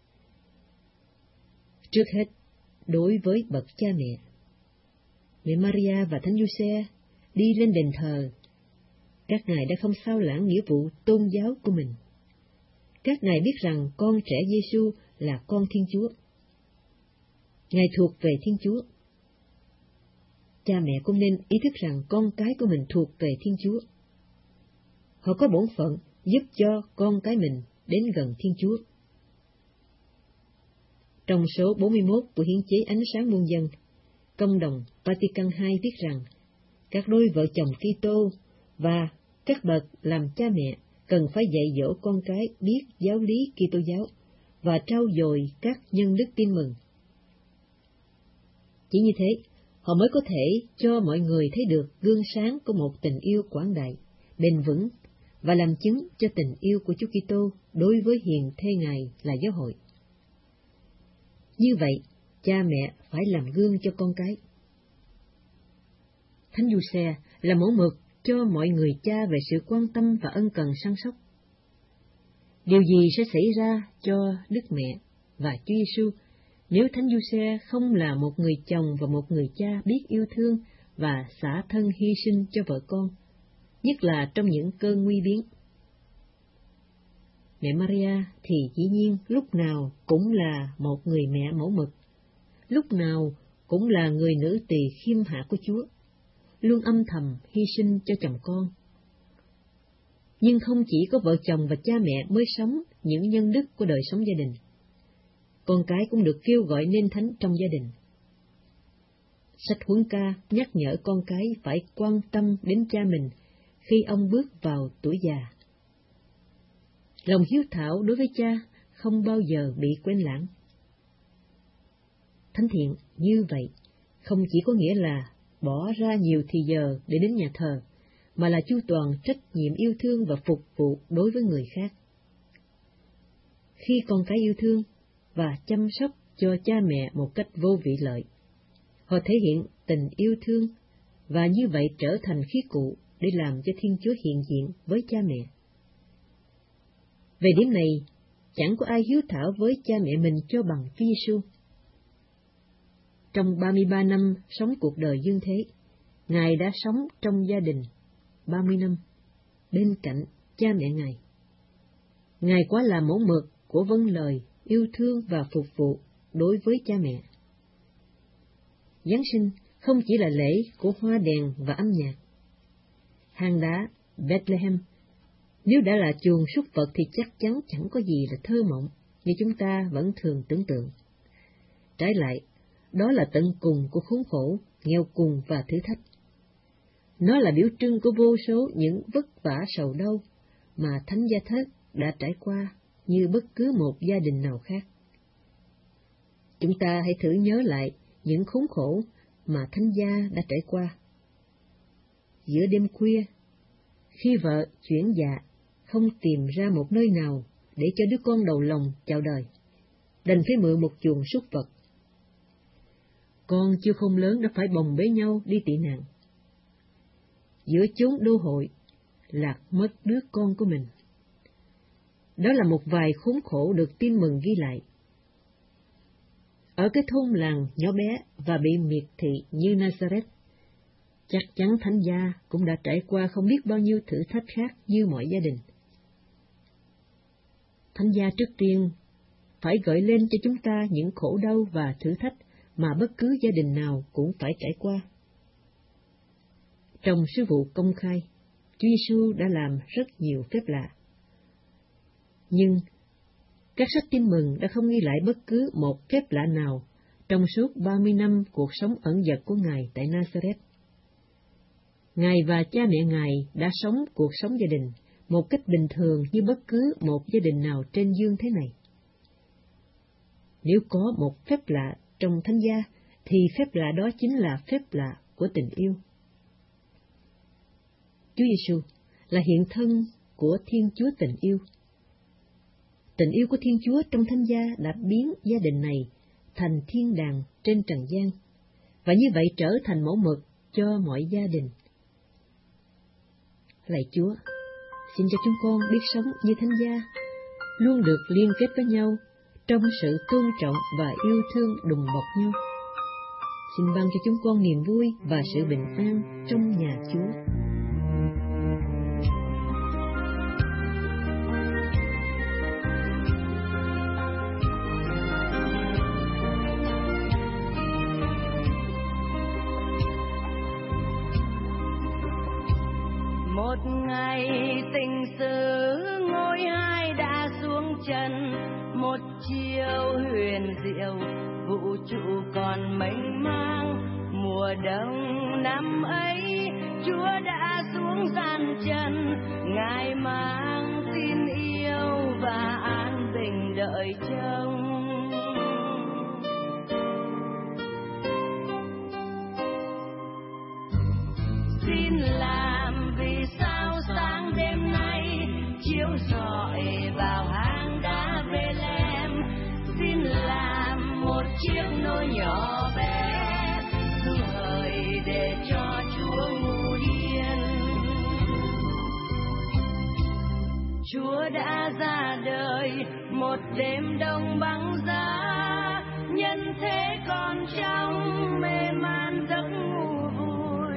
Trước hết, đối với bậc cha mẹ, mẹ Maria và Thánh Giuse đi lên đền thờ, các ngài đã không sao lãng nghĩa vụ tôn giáo của mình. Các ngài biết rằng con trẻ Giêsu là con Thiên Chúa. Ngài thuộc về Thiên Chúa. Cha mẹ cũng nên ý thức rằng con cái của mình thuộc về Thiên Chúa. Họ có bổn phận giúp cho con cái mình đến gần Thiên Chúa. Trong số 41 của hiến chế Ánh Sáng Muôn Dân, Công đồng Vatican II viết rằng các đôi vợ chồng Kitô và các bậc làm cha mẹ cần phải dạy dỗ con cái biết giáo lý Kitô giáo và trau dồi các nhân đức tin mừng. Chỉ như thế, họ mới có thể cho mọi người thấy được gương sáng của một tình yêu quảng đại, bền vững và làm chứng cho tình yêu của Chúa Kitô đối với hiền thê Ngài là giáo hội. Như vậy, cha mẹ phải làm gương cho con cái. Thánh Giuse là mẫu mực cho mọi người cha về sự quan tâm và ân cần săn sóc. Điều gì sẽ xảy ra cho Đức Mẹ và Chúa Giêsu nếu Thánh Giuse không là một người chồng và một người cha biết yêu thương và xả thân hy sinh cho vợ con, nhất là trong những cơn nguy biến. Mẹ Maria thì dĩ nhiên lúc nào cũng là một người mẹ mẫu mực, lúc nào cũng là người nữ tỳ khiêm hạ của Chúa, luôn âm thầm hy sinh cho chồng con. Nhưng không chỉ có vợ chồng và cha mẹ mới sống những nhân đức của đời sống gia đình, con cái cũng được kêu gọi nên thánh trong gia đình. Sách Huấn Ca nhắc nhở con cái phải quan tâm đến cha mình khi ông bước vào tuổi già. Lòng hiếu thảo đối với cha không bao giờ bị quên lãng. Thánh thiện như vậy không chỉ có nghĩa là bỏ ra nhiều thì giờ để đến nhà thờ, mà là chu toàn trách nhiệm yêu thương và phục vụ đối với người khác. Khi con cái yêu thương và chăm sóc cho cha mẹ một cách vô vị lợi, họ thể hiện tình yêu thương và như vậy trở thành khí cụ để làm cho Thiên Chúa hiện diện với cha mẹ. Về điểm này, chẳng có ai hiếu thảo với cha mẹ mình cho bằng Chúa Giêsu. Trong 33 năm sống cuộc đời dương thế, Ngài đã sống trong gia đình 30 năm, bên cạnh cha mẹ Ngài. Ngài quá là mẫu mực của vâng lời, yêu thương và phục vụ đối với cha mẹ. Giáng sinh không chỉ là lễ của hoa đèn và âm nhạc. Hang đá Bethlehem, nếu đã là chuồng súc vật thì chắc chắn chẳng có gì là thơ mộng như chúng ta vẫn thường tưởng tượng. Trái lại, đó là tận cùng của khốn khổ, nghèo cùng và thử thách. Nó là biểu trưng của vô số những vất vả sầu đau mà Thánh Gia Thất đã trải qua như bất cứ một gia đình nào khác. Chúng ta hãy thử nhớ lại những khốn khổ mà Thánh Gia đã trải qua. Giữa đêm khuya, khi vợ chuyển dạ, không tìm ra một nơi nào để cho đứa con đầu lòng chào đời, đành phải mượn một chuồng súc vật. Con chưa không lớn đã phải bồng bế nhau đi tị nạn. Giữa chốn đô hội, lạc mất đứa con của mình. Đó là một vài khốn khổ được Tin Mừng ghi lại. Ở cái thôn làng nhỏ bé và bị miệt thị như Nazareth, chắc chắn Thánh Gia cũng đã trải qua không biết bao nhiêu thử thách khác như mọi gia đình. Thánh Gia trước tiên phải gợi lên cho chúng ta những khổ đau và thử thách mà bất cứ gia đình nào cũng phải trải qua. Trong sứ vụ công khai, Chúa Giêsu đã làm rất nhiều phép lạ. Nhưng các sách Tin Mừng đã không ghi lại bất cứ một phép lạ nào trong suốt 30 năm cuộc sống ẩn dật của Ngài tại Nazareth. Ngài và cha mẹ Ngài đã sống cuộc sống gia đình một cách bình thường như bất cứ một gia đình nào trên dương thế này. Nếu có một phép lạ trong Thánh Gia, thì phép lạ đó chính là phép lạ của tình yêu. Chúa Giêsu là hiện thân của Thiên Chúa tình yêu. Tình yêu của Thiên Chúa trong Thánh Gia đã biến gia đình này thành thiên đàng trên trần gian, và như vậy trở thành mẫu mực cho mọi gia đình. Lạy Chúa, xin cho chúng con biết sống như Thánh Gia, luôn được liên kết với nhau trong sự tôn trọng và yêu thương đùm bọc nhau. Xin ban cho chúng con niềm vui và sự bình an trong nhà Chúa. Một ngày tình xứ ngôi hai đã xuống chân, một chiều huyền diệu vũ trụ còn mênh mang. Mùa đông năm ấy Chúa đã xuống gian chân, Ngài mang tin yêu và an bình đợi trông. Xin làm vì sao sáng đêm nay chiếu rọi vào hang đá Bethlehem. Xin làm một chiếc nôi nhỏ bé du hời để cho Chúa ngủ yên. Chúa đã ra đời một đêm đông băng giá, nhân thế còn trong mê man giấc ngủ vui.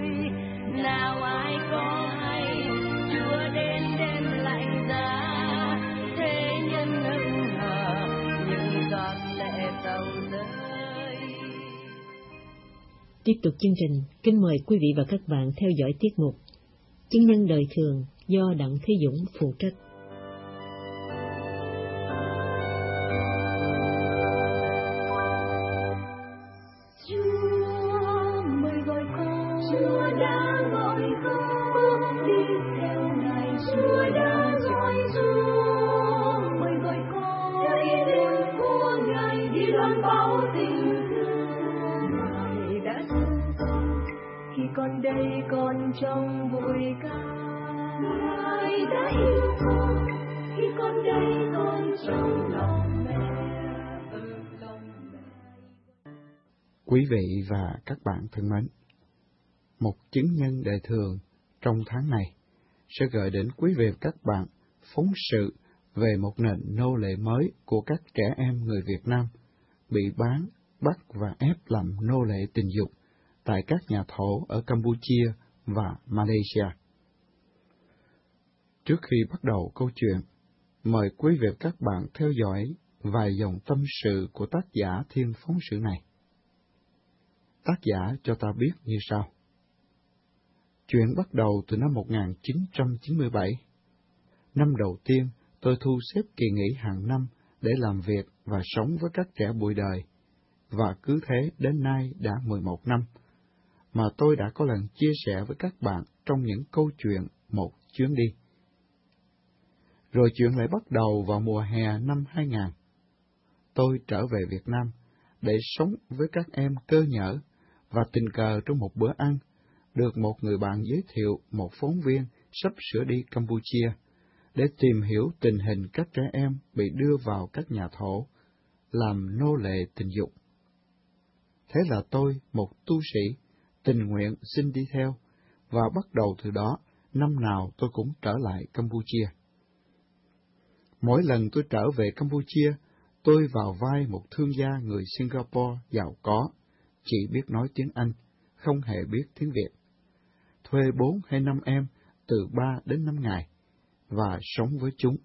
Tiếp tục chương trình, kính mời quý vị và các bạn theo dõi tiết mục Chứng nhân đời thường do Đặng Thế Dũng phụ trách. Chúa mời gọi con, Chúa đã gọi con đi theo Ngài, Chúa đã gọi Chúa mời gọi con theo ý định của Ngài đi loan báo tình thương. Ngài đã thương con khi con đây còn trong bụi ca, Ngài đã yêu con khi con đây còn trong lòng mẹ. Quý vị và các bạn thân mến, một chứng nhân đời thường trong tháng này sẽ gợi đến quý vị và các bạn phóng sự về một nền nô lệ mới của các trẻ em người Việt Nam bị bán, bắt và ép làm nô lệ tình dục tại các nhà thổ ở Campuchia và Malaysia. Trước khi bắt đầu câu chuyện, mời quý vị và các bạn theo dõi vài dòng tâm sự của tác giả thiên phóng sự này. Tác giả cho ta biết như sau. Chuyện bắt đầu từ năm 1997. Năm đầu tiên, tôi thu xếp kỳ nghỉ hàng năm để làm việc và sống với các trẻ bụi đời, và cứ thế đến nay đã 11 năm, mà tôi đã có lần chia sẻ với các bạn trong những câu chuyện một chuyến đi. Rồi chuyện lại bắt đầu vào mùa hè năm 2000. Tôi trở về Việt Nam để sống với các em cơ nhở, và tình cờ trong một bữa ăn, được một người bạn giới thiệu một phóng viên sắp sửa đi Campuchia để tìm hiểu tình hình các trẻ em bị đưa vào các nhà thổ, làm nô lệ tình dục. Thế là tôi, một tu sĩ, tình nguyện xin đi theo, và bắt đầu từ đó, năm nào tôi cũng trở lại Campuchia. Mỗi lần tôi trở về Campuchia, tôi vào vai một thương gia người Singapore giàu có, chỉ biết nói tiếng Anh, không hề biết tiếng Việt. Thuê 4 hay 5 em từ 3 đến 5 ngày, và sống với chúng.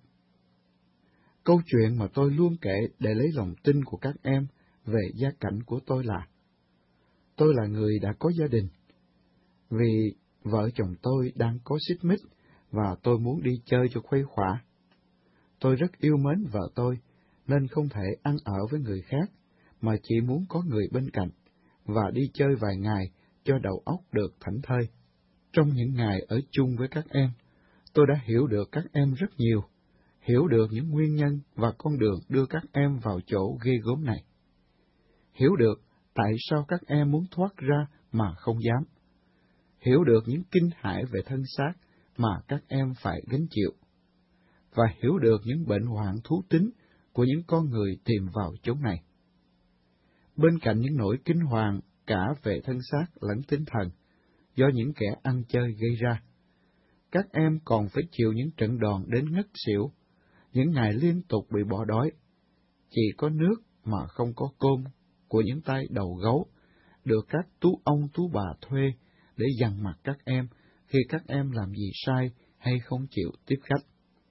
Câu chuyện mà tôi luôn kể để lấy lòng tin của các em về gia cảnh của tôi là: tôi là người đã có gia đình. Vì vợ chồng tôi đang có xích mích, và tôi muốn đi chơi cho khuây khỏa. Tôi rất yêu mến vợ tôi, nên không thể ăn ở với người khác, mà chỉ muốn có người bên cạnh, và đi chơi vài ngày cho đầu óc được thảnh thơi. Trong những ngày ở chung với các em, tôi đã hiểu được các em rất nhiều, hiểu được những nguyên nhân và con đường đưa các em vào chỗ ghê gớm này. Hiểu được tại sao các em muốn thoát ra mà không dám. Hiểu được những kinh hãi về thân xác mà các em phải gánh chịu. Và hiểu được những bệnh hoạn thú tính của những con người tìm vào chốn này. Bên cạnh những nỗi kinh hoàng cả về thân xác lẫn tinh thần do những kẻ ăn chơi gây ra, các em còn phải chịu những trận đòn đến ngất xỉu, những ngày liên tục bị bỏ đói, chỉ có nước mà không có cơm của những tay đầu gấu, được các tú ông tú bà thuê để dằn mặt các em khi các em làm gì sai hay không chịu tiếp khách.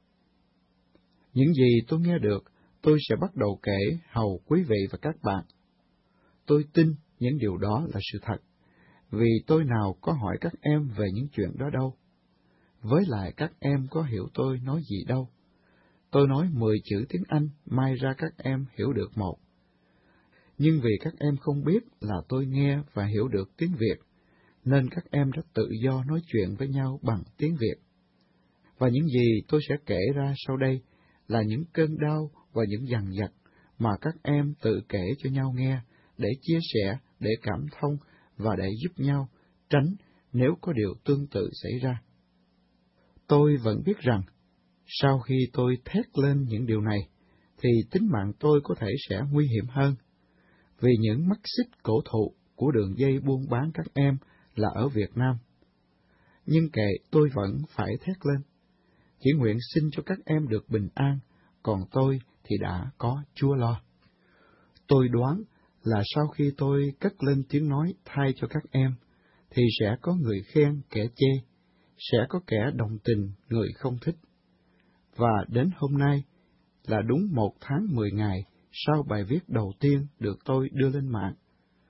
Những gì tôi nghe được, tôi sẽ bắt đầu kể hầu quý vị và các bạn. Tôi tin những điều đó là sự thật, vì tôi nào có hỏi các em về những chuyện đó đâu. Với lại các em có hiểu tôi nói gì đâu. Tôi nói 10 chữ tiếng Anh, may ra các em hiểu được 1. Nhưng vì các em không biết là tôi nghe và hiểu được tiếng Việt, nên các em đã tự do nói chuyện với nhau bằng tiếng Việt. Và những gì tôi sẽ kể ra sau đây là những cơn đau và những dằn vặt mà các em tự kể cho nhau nghe, để chia sẻ, để cảm thông và để giúp nhau tránh nếu có điều tương tự xảy ra. Tôi vẫn biết rằng, sau khi tôi thét lên những điều này, thì tính mạng tôi có thể sẽ nguy hiểm hơn, vì những mắt xích cổ thụ của đường dây buôn bán các em là ở Việt Nam. Nhưng kệ, tôi vẫn phải thét lên, chỉ nguyện xin cho các em được bình an, còn tôi thì đã có Chúa lo. Tôi đoán là sau khi tôi cất lên tiếng nói thay cho các em, thì sẽ có người khen kẻ chê, sẽ có kẻ đồng tình người không thích. Và đến hôm nay là đúng 1 tháng 10 ngày sau bài viết đầu tiên được tôi đưa lên mạng,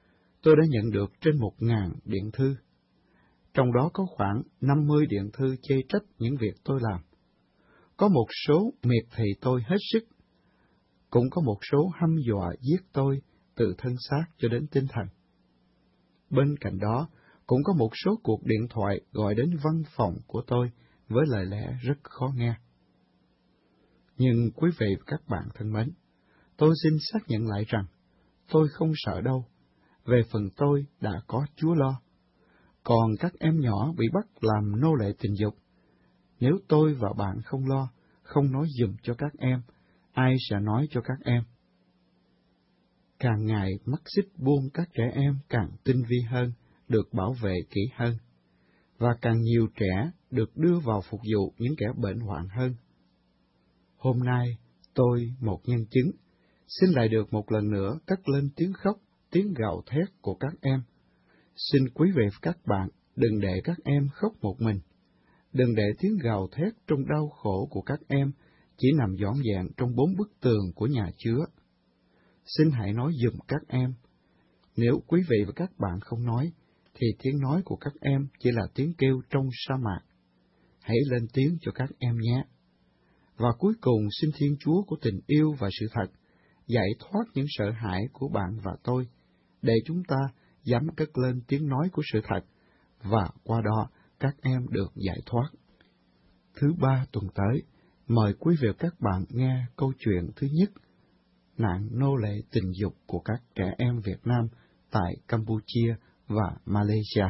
tôi đã nhận được trên 1.000 điện thư. Trong đó có khoảng 50 điện thư chê trách những việc tôi làm. Có một số miệt thị tôi hết sức, cũng có một số hăm dọa giết tôi từ thân xác cho đến tinh thần. Bên cạnh đó, cũng có một số cuộc điện thoại gọi đến văn phòng của tôi với lời lẽ rất khó nghe. Nhưng quý vị và các bạn thân mến, tôi xin xác nhận lại rằng, tôi không sợ đâu, về phần tôi đã có Chúa lo. Còn các em nhỏ bị bắt làm nô lệ tình dục, nếu tôi và bạn không lo, không nói giùm cho các em, ai sẽ nói cho các em? Càng ngày mắt xích buôn các trẻ em càng tinh vi hơn, được bảo vệ kỹ hơn, và càng nhiều trẻ được đưa vào phục vụ những kẻ bệnh hoạn hơn. Hôm nay, tôi, một nhân chứng, xin lại được một lần nữa cất lên tiếng khóc, tiếng gào thét của các em. Xin quý vị và các bạn đừng để các em khóc một mình, đừng để tiếng gào thét trong đau khổ của các em chỉ nằm dõn dẹn trong 4 bức tường của nhà chứa. Xin hãy nói giùm các em. Nếu quý vị và các bạn không nói, thì tiếng nói của các em chỉ là tiếng kêu trong sa mạc. Hãy lên tiếng cho các em nhé. Và cuối cùng xin Thiên Chúa của tình yêu và sự thật giải thoát những sợ hãi của bạn và tôi, để chúng ta dám cất lên tiếng nói của sự thật, và qua đó các em được giải thoát. Thứ ba tuần tới, mời quý vị và các bạn nghe câu chuyện thứ nhất, nạn nô lệ tình dục của các trẻ em Việt Nam tại Campuchia và Malaysia.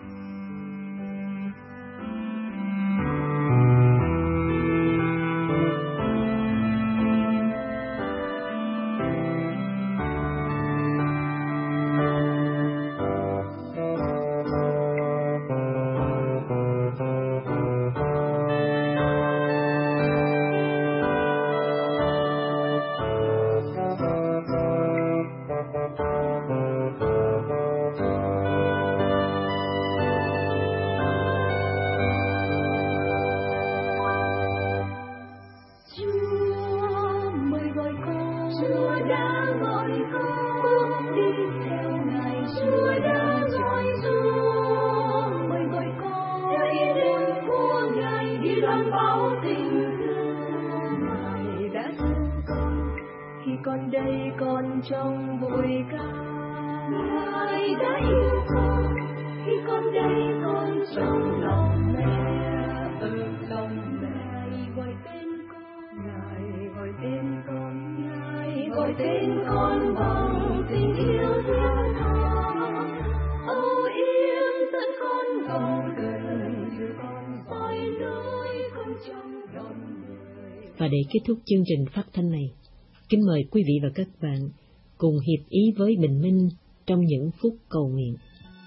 Con đây con trong bụi ca, Ngài đã yêu con. Khi con đây con trong lòng mẹ, lòng mẹ gọi tên con, Ngài gọi tên con, Ngài gọi tên con bằng tình yêu thiết tha. Âu yếm dẫn con gần gần, đưa con soi lối con trong lòng người. Và để kết thúc chương trình phát thanh này, kính mời quý vị và các bạn cùng hiệp ý với Bình Minh trong những phút cầu nguyện.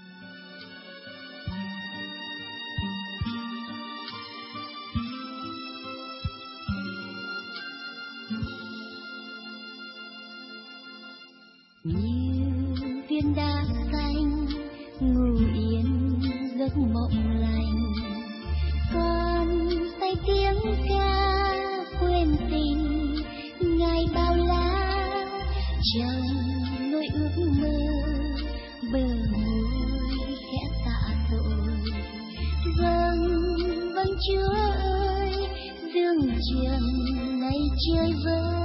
Như viên đá xanh ngủ yên giấc mộng lành, con say tiếng ca quên tình ngày bao la trong nỗi ước mơ, bờ môi khẽ tạ tội. Vâng Chúa ơi, dương trường này chơi vơi.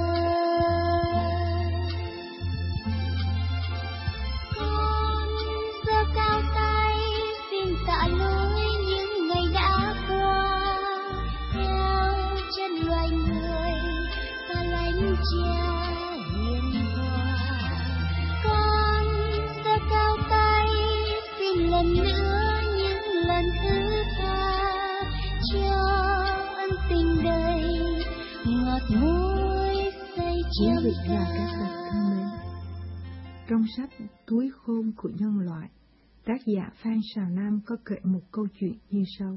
Con giơ cao tay xin tạ lỗi những ngày đã qua, theo chân loài người ta lánh cha hiền hòa. Con giơ cao tay xin lần nữa những lần thứ tha, cho ân tình đầy ngọt môi say Quý vị trầm và các bạn thân mến, trong sách Túi khôn của nhân loại, tác giả Phan Sào Nam có kể một câu chuyện như sau.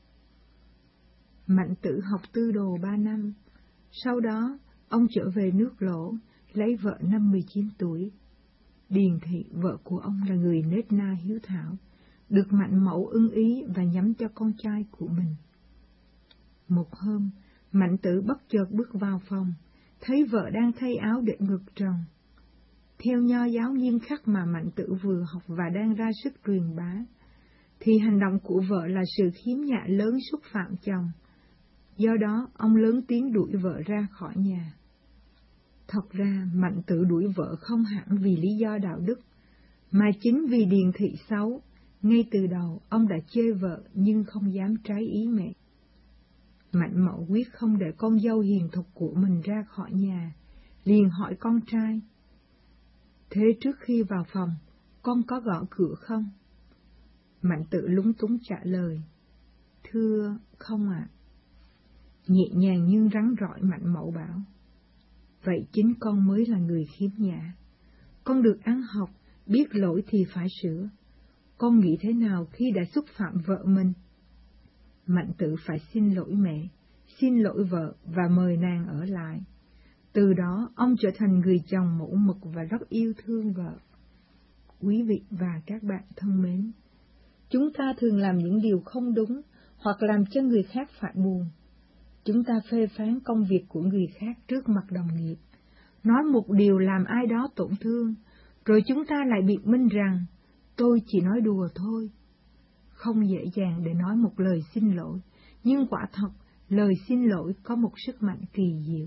Mạnh Tử học tư đồ 3 năm, sau đó ông trở về nước Lỗ, lấy vợ năm 19 tuổi. Điền Thị, vợ của ông là người nết na hiếu thảo, được Mạnh mẫu ưng ý và nhắm cho con trai của mình. Một hôm, Mạnh Tử bất chợt bước vào phòng, thấy vợ đang thay áo để ngực trần. theo nho giáo nghiêm khắc mà Mạnh Tử vừa học và đang ra sức truyền bá, thì hành động của vợ là sự khiếm nhã lớn xúc phạm chồng. Do đó, ông lớn tiếng đuổi vợ ra khỏi nhà. Thật ra, Mạnh Tử đuổi vợ không hẳn vì lý do đạo đức, mà chính vì điền thị xấu. Ngay từ đầu, ông đã chê vợ nhưng không dám trái ý mẹ. Mạnh Mậu quyết không để con dâu hiền thục của mình ra khỏi nhà, liền hỏi con trai: "Thế trước khi vào phòng, con có gõ cửa không?" Mạnh Tử lúng túng trả lời: "Thưa, không ạ." Nhẹ nhàng nhưng rắn rỏi, Mạnh Mậu bảo: "Vậy chính con mới là người khiếm nhã. Con được ăn học, biết lỗi thì phải sửa. Con nghĩ thế nào khi đã xúc phạm vợ mình?" Mạnh Tử phải xin lỗi mẹ, xin lỗi vợ và mời nàng ở lại. Từ đó, ông trở thành người chồng mẫu mực và rất yêu thương vợ. Quý vị và các bạn thân mến, chúng ta thường làm những điều không đúng hoặc làm cho người khác phải buồn. Chúng ta phê phán công việc của người khác trước mặt đồng nghiệp, nói một điều làm ai đó tổn thương, rồi chúng ta lại biện minh rằng tôi chỉ nói đùa thôi. Không dễ dàng để nói một lời xin lỗi, nhưng quả thật, lời xin lỗi có một sức mạnh kỳ diệu.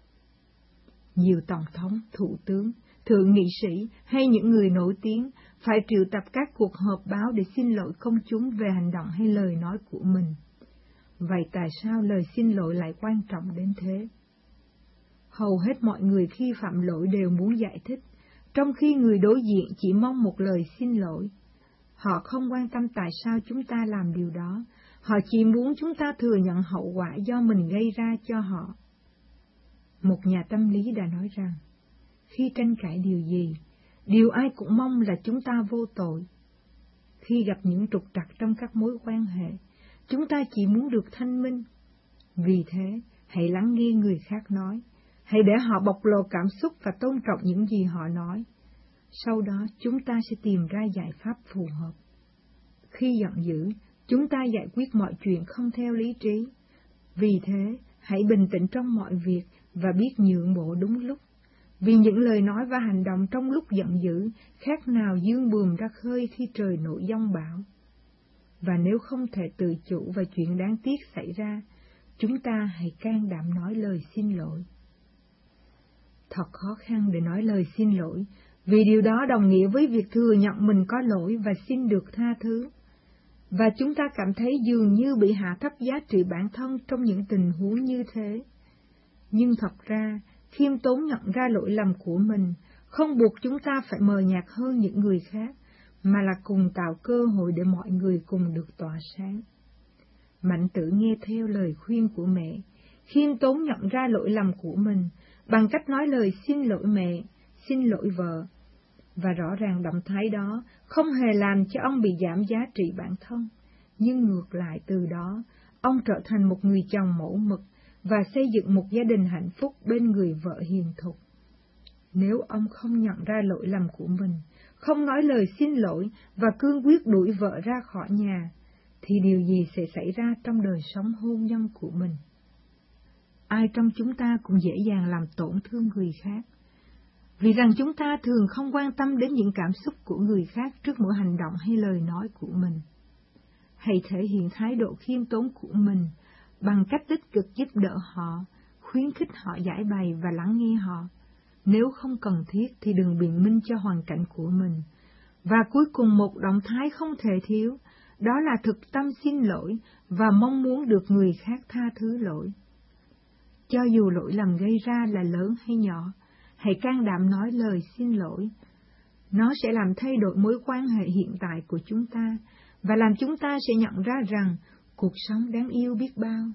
Nhiều tổng thống, thủ tướng, thượng nghị sĩ hay những người nổi tiếng phải triệu tập các cuộc họp báo để xin lỗi công chúng về hành động hay lời nói của mình. Vậy tại sao lời xin lỗi lại quan trọng đến thế? Hầu hết mọi người khi phạm lỗi đều muốn giải thích, trong khi người đối diện chỉ mong một lời xin lỗi. Họ không quan tâm tại sao chúng ta làm điều đó, họ chỉ muốn chúng ta thừa nhận hậu quả do mình gây ra cho họ. Một nhà tâm lý đã nói rằng, khi tranh cãi điều gì, điều ai cũng mong là chúng ta vô tội. Khi gặp những trục trặc trong các mối quan hệ, chúng ta chỉ muốn được thanh minh. Vì thế, hãy lắng nghe người khác nói, hãy để họ bộc lộ cảm xúc và tôn trọng những gì họ nói. Sau đó, chúng ta sẽ tìm ra giải pháp phù hợp. Khi giận dữ, chúng ta giải quyết mọi chuyện không theo lý trí. Vì thế, hãy bình tĩnh trong mọi việc và biết nhượng bộ đúng lúc. Vì những lời nói và hành động trong lúc giận dữ khác nào dương buồm ra khơi khi trời nổi giông bão. Và nếu không thể tự chủ và chuyện đáng tiếc xảy ra, chúng ta hãy can đảm nói lời xin lỗi. Thật khó khăn để nói lời xin lỗi, vì điều đó đồng nghĩa với việc thừa nhận mình có lỗi và xin được tha thứ. Và chúng ta cảm thấy dường như bị hạ thấp giá trị bản thân trong những tình huống như thế. Nhưng thật ra, khiêm tốn nhận ra lỗi lầm của mình không buộc chúng ta phải mờ nhạt hơn những người khác, mà là cùng tạo cơ hội để mọi người cùng được tỏa sáng. Mạnh Tử nghe theo lời khuyên của mẹ, khiêm tốn nhận ra lỗi lầm của mình bằng cách nói lời xin lỗi mẹ, xin lỗi vợ. Và rõ ràng động thái đó không hề làm cho ông bị giảm giá trị bản thân, nhưng ngược lại từ đó, ông trở thành một người chồng mẫu mực và xây dựng một gia đình hạnh phúc bên người vợ hiền thục. Nếu ông không nhận ra lỗi lầm của mình, không nói lời xin lỗi và cương quyết đuổi vợ ra khỏi nhà, thì điều gì sẽ xảy ra trong đời sống hôn nhân của mình? Ai trong chúng ta cũng dễ dàng làm tổn thương người khác, vì rằng chúng ta thường không quan tâm đến những cảm xúc của người khác trước mỗi hành động hay lời nói của mình. Hãy thể hiện thái độ khiêm tốn của mình bằng cách tích cực giúp đỡ họ, khuyến khích họ giải bày và lắng nghe họ. Nếu không cần thiết thì đừng biện minh cho hoàn cảnh của mình. Và cuối cùng một động thái không thể thiếu, đó là thực tâm xin lỗi và mong muốn được người khác tha thứ lỗi. Cho dù lỗi lầm gây ra là lớn hay nhỏ, hãy can đảm nói lời xin lỗi. Nó sẽ làm thay đổi mối quan hệ hiện tại của chúng ta, và làm chúng ta sẽ nhận ra rằng cuộc sống đáng yêu biết bao.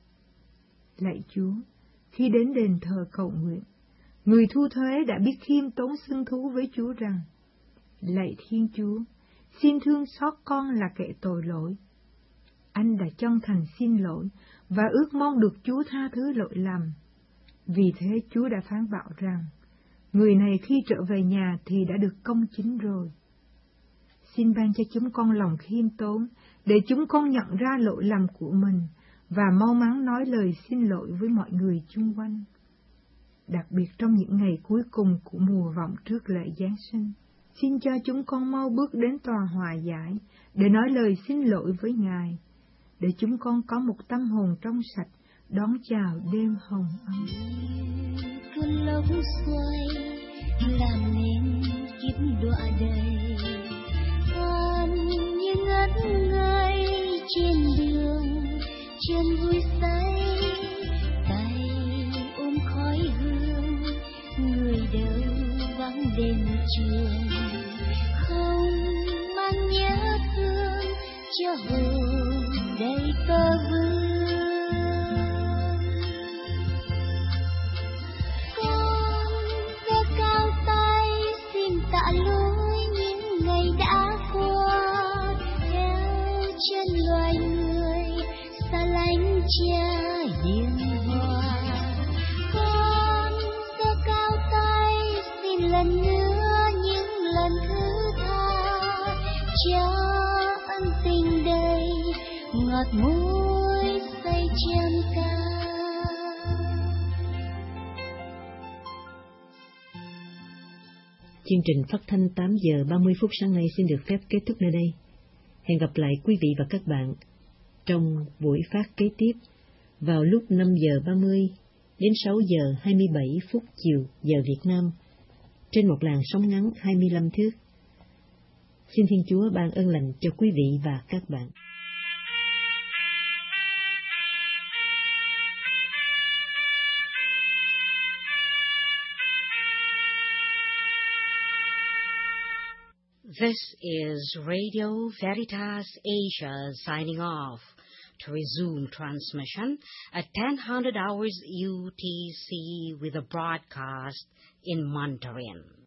Lạy Chúa, khi đến đền thờ cầu nguyện, người thu thuế đã biết khiêm tốn xưng thú với Chúa rằng: Lạy Thiên Chúa, xin thương xót con là kẻ tội lỗi. Anh đã chân thành xin lỗi và ước mong được Chúa tha thứ lỗi lầm. Vì thế Chúa đã phán bảo rằng, người này khi trở về nhà thì đã được công chính rồi. Xin ban cho chúng con lòng khiêm tốn, để chúng con nhận ra lỗi lầm của mình, và mau mắn nói lời xin lỗi với mọi người chung quanh. đặc biệt trong những ngày cuối cùng của mùa vọng trước lễ Giáng sinh. Xin cho chúng con mau bước đến tòa hòa giải để nói lời xin lỗi với Ngài, để chúng con có một tâm hồn trong sạch đón chào đêm hồng ân. Cơn lốc xoay làm nên kiếp đọa đầy, con như ngất ngây trên đường, chân vui say, tay ôm khói hương, người đâu vắng đêm trường, không mang nhớ thương cho hồn đầy tơ vương. Tạ lỗi những ngày đã qua, theo chân loài người xa lánh cha hiền hòa. Con giơ cao tay xin lần nữa những lần thứ tha, cho ân tình đầy ngọt môi say chân ca. Chương trình phát thanh 8 giờ 30 phút sáng nay xin được phép kết thúc nơi đây. Hẹn gặp lại quý vị và các bạn trong buổi phát kế tiếp vào lúc 5 giờ 30 đến 6 giờ 27 phút chiều giờ Việt Nam trên một làn sóng ngắn 25 thước. Xin Thiên Chúa ban ơn lành cho quý vị và các bạn. This is Radio Veritas Asia signing off. To resume transmission at 10:00 hours UTC with a broadcast in Mandarin.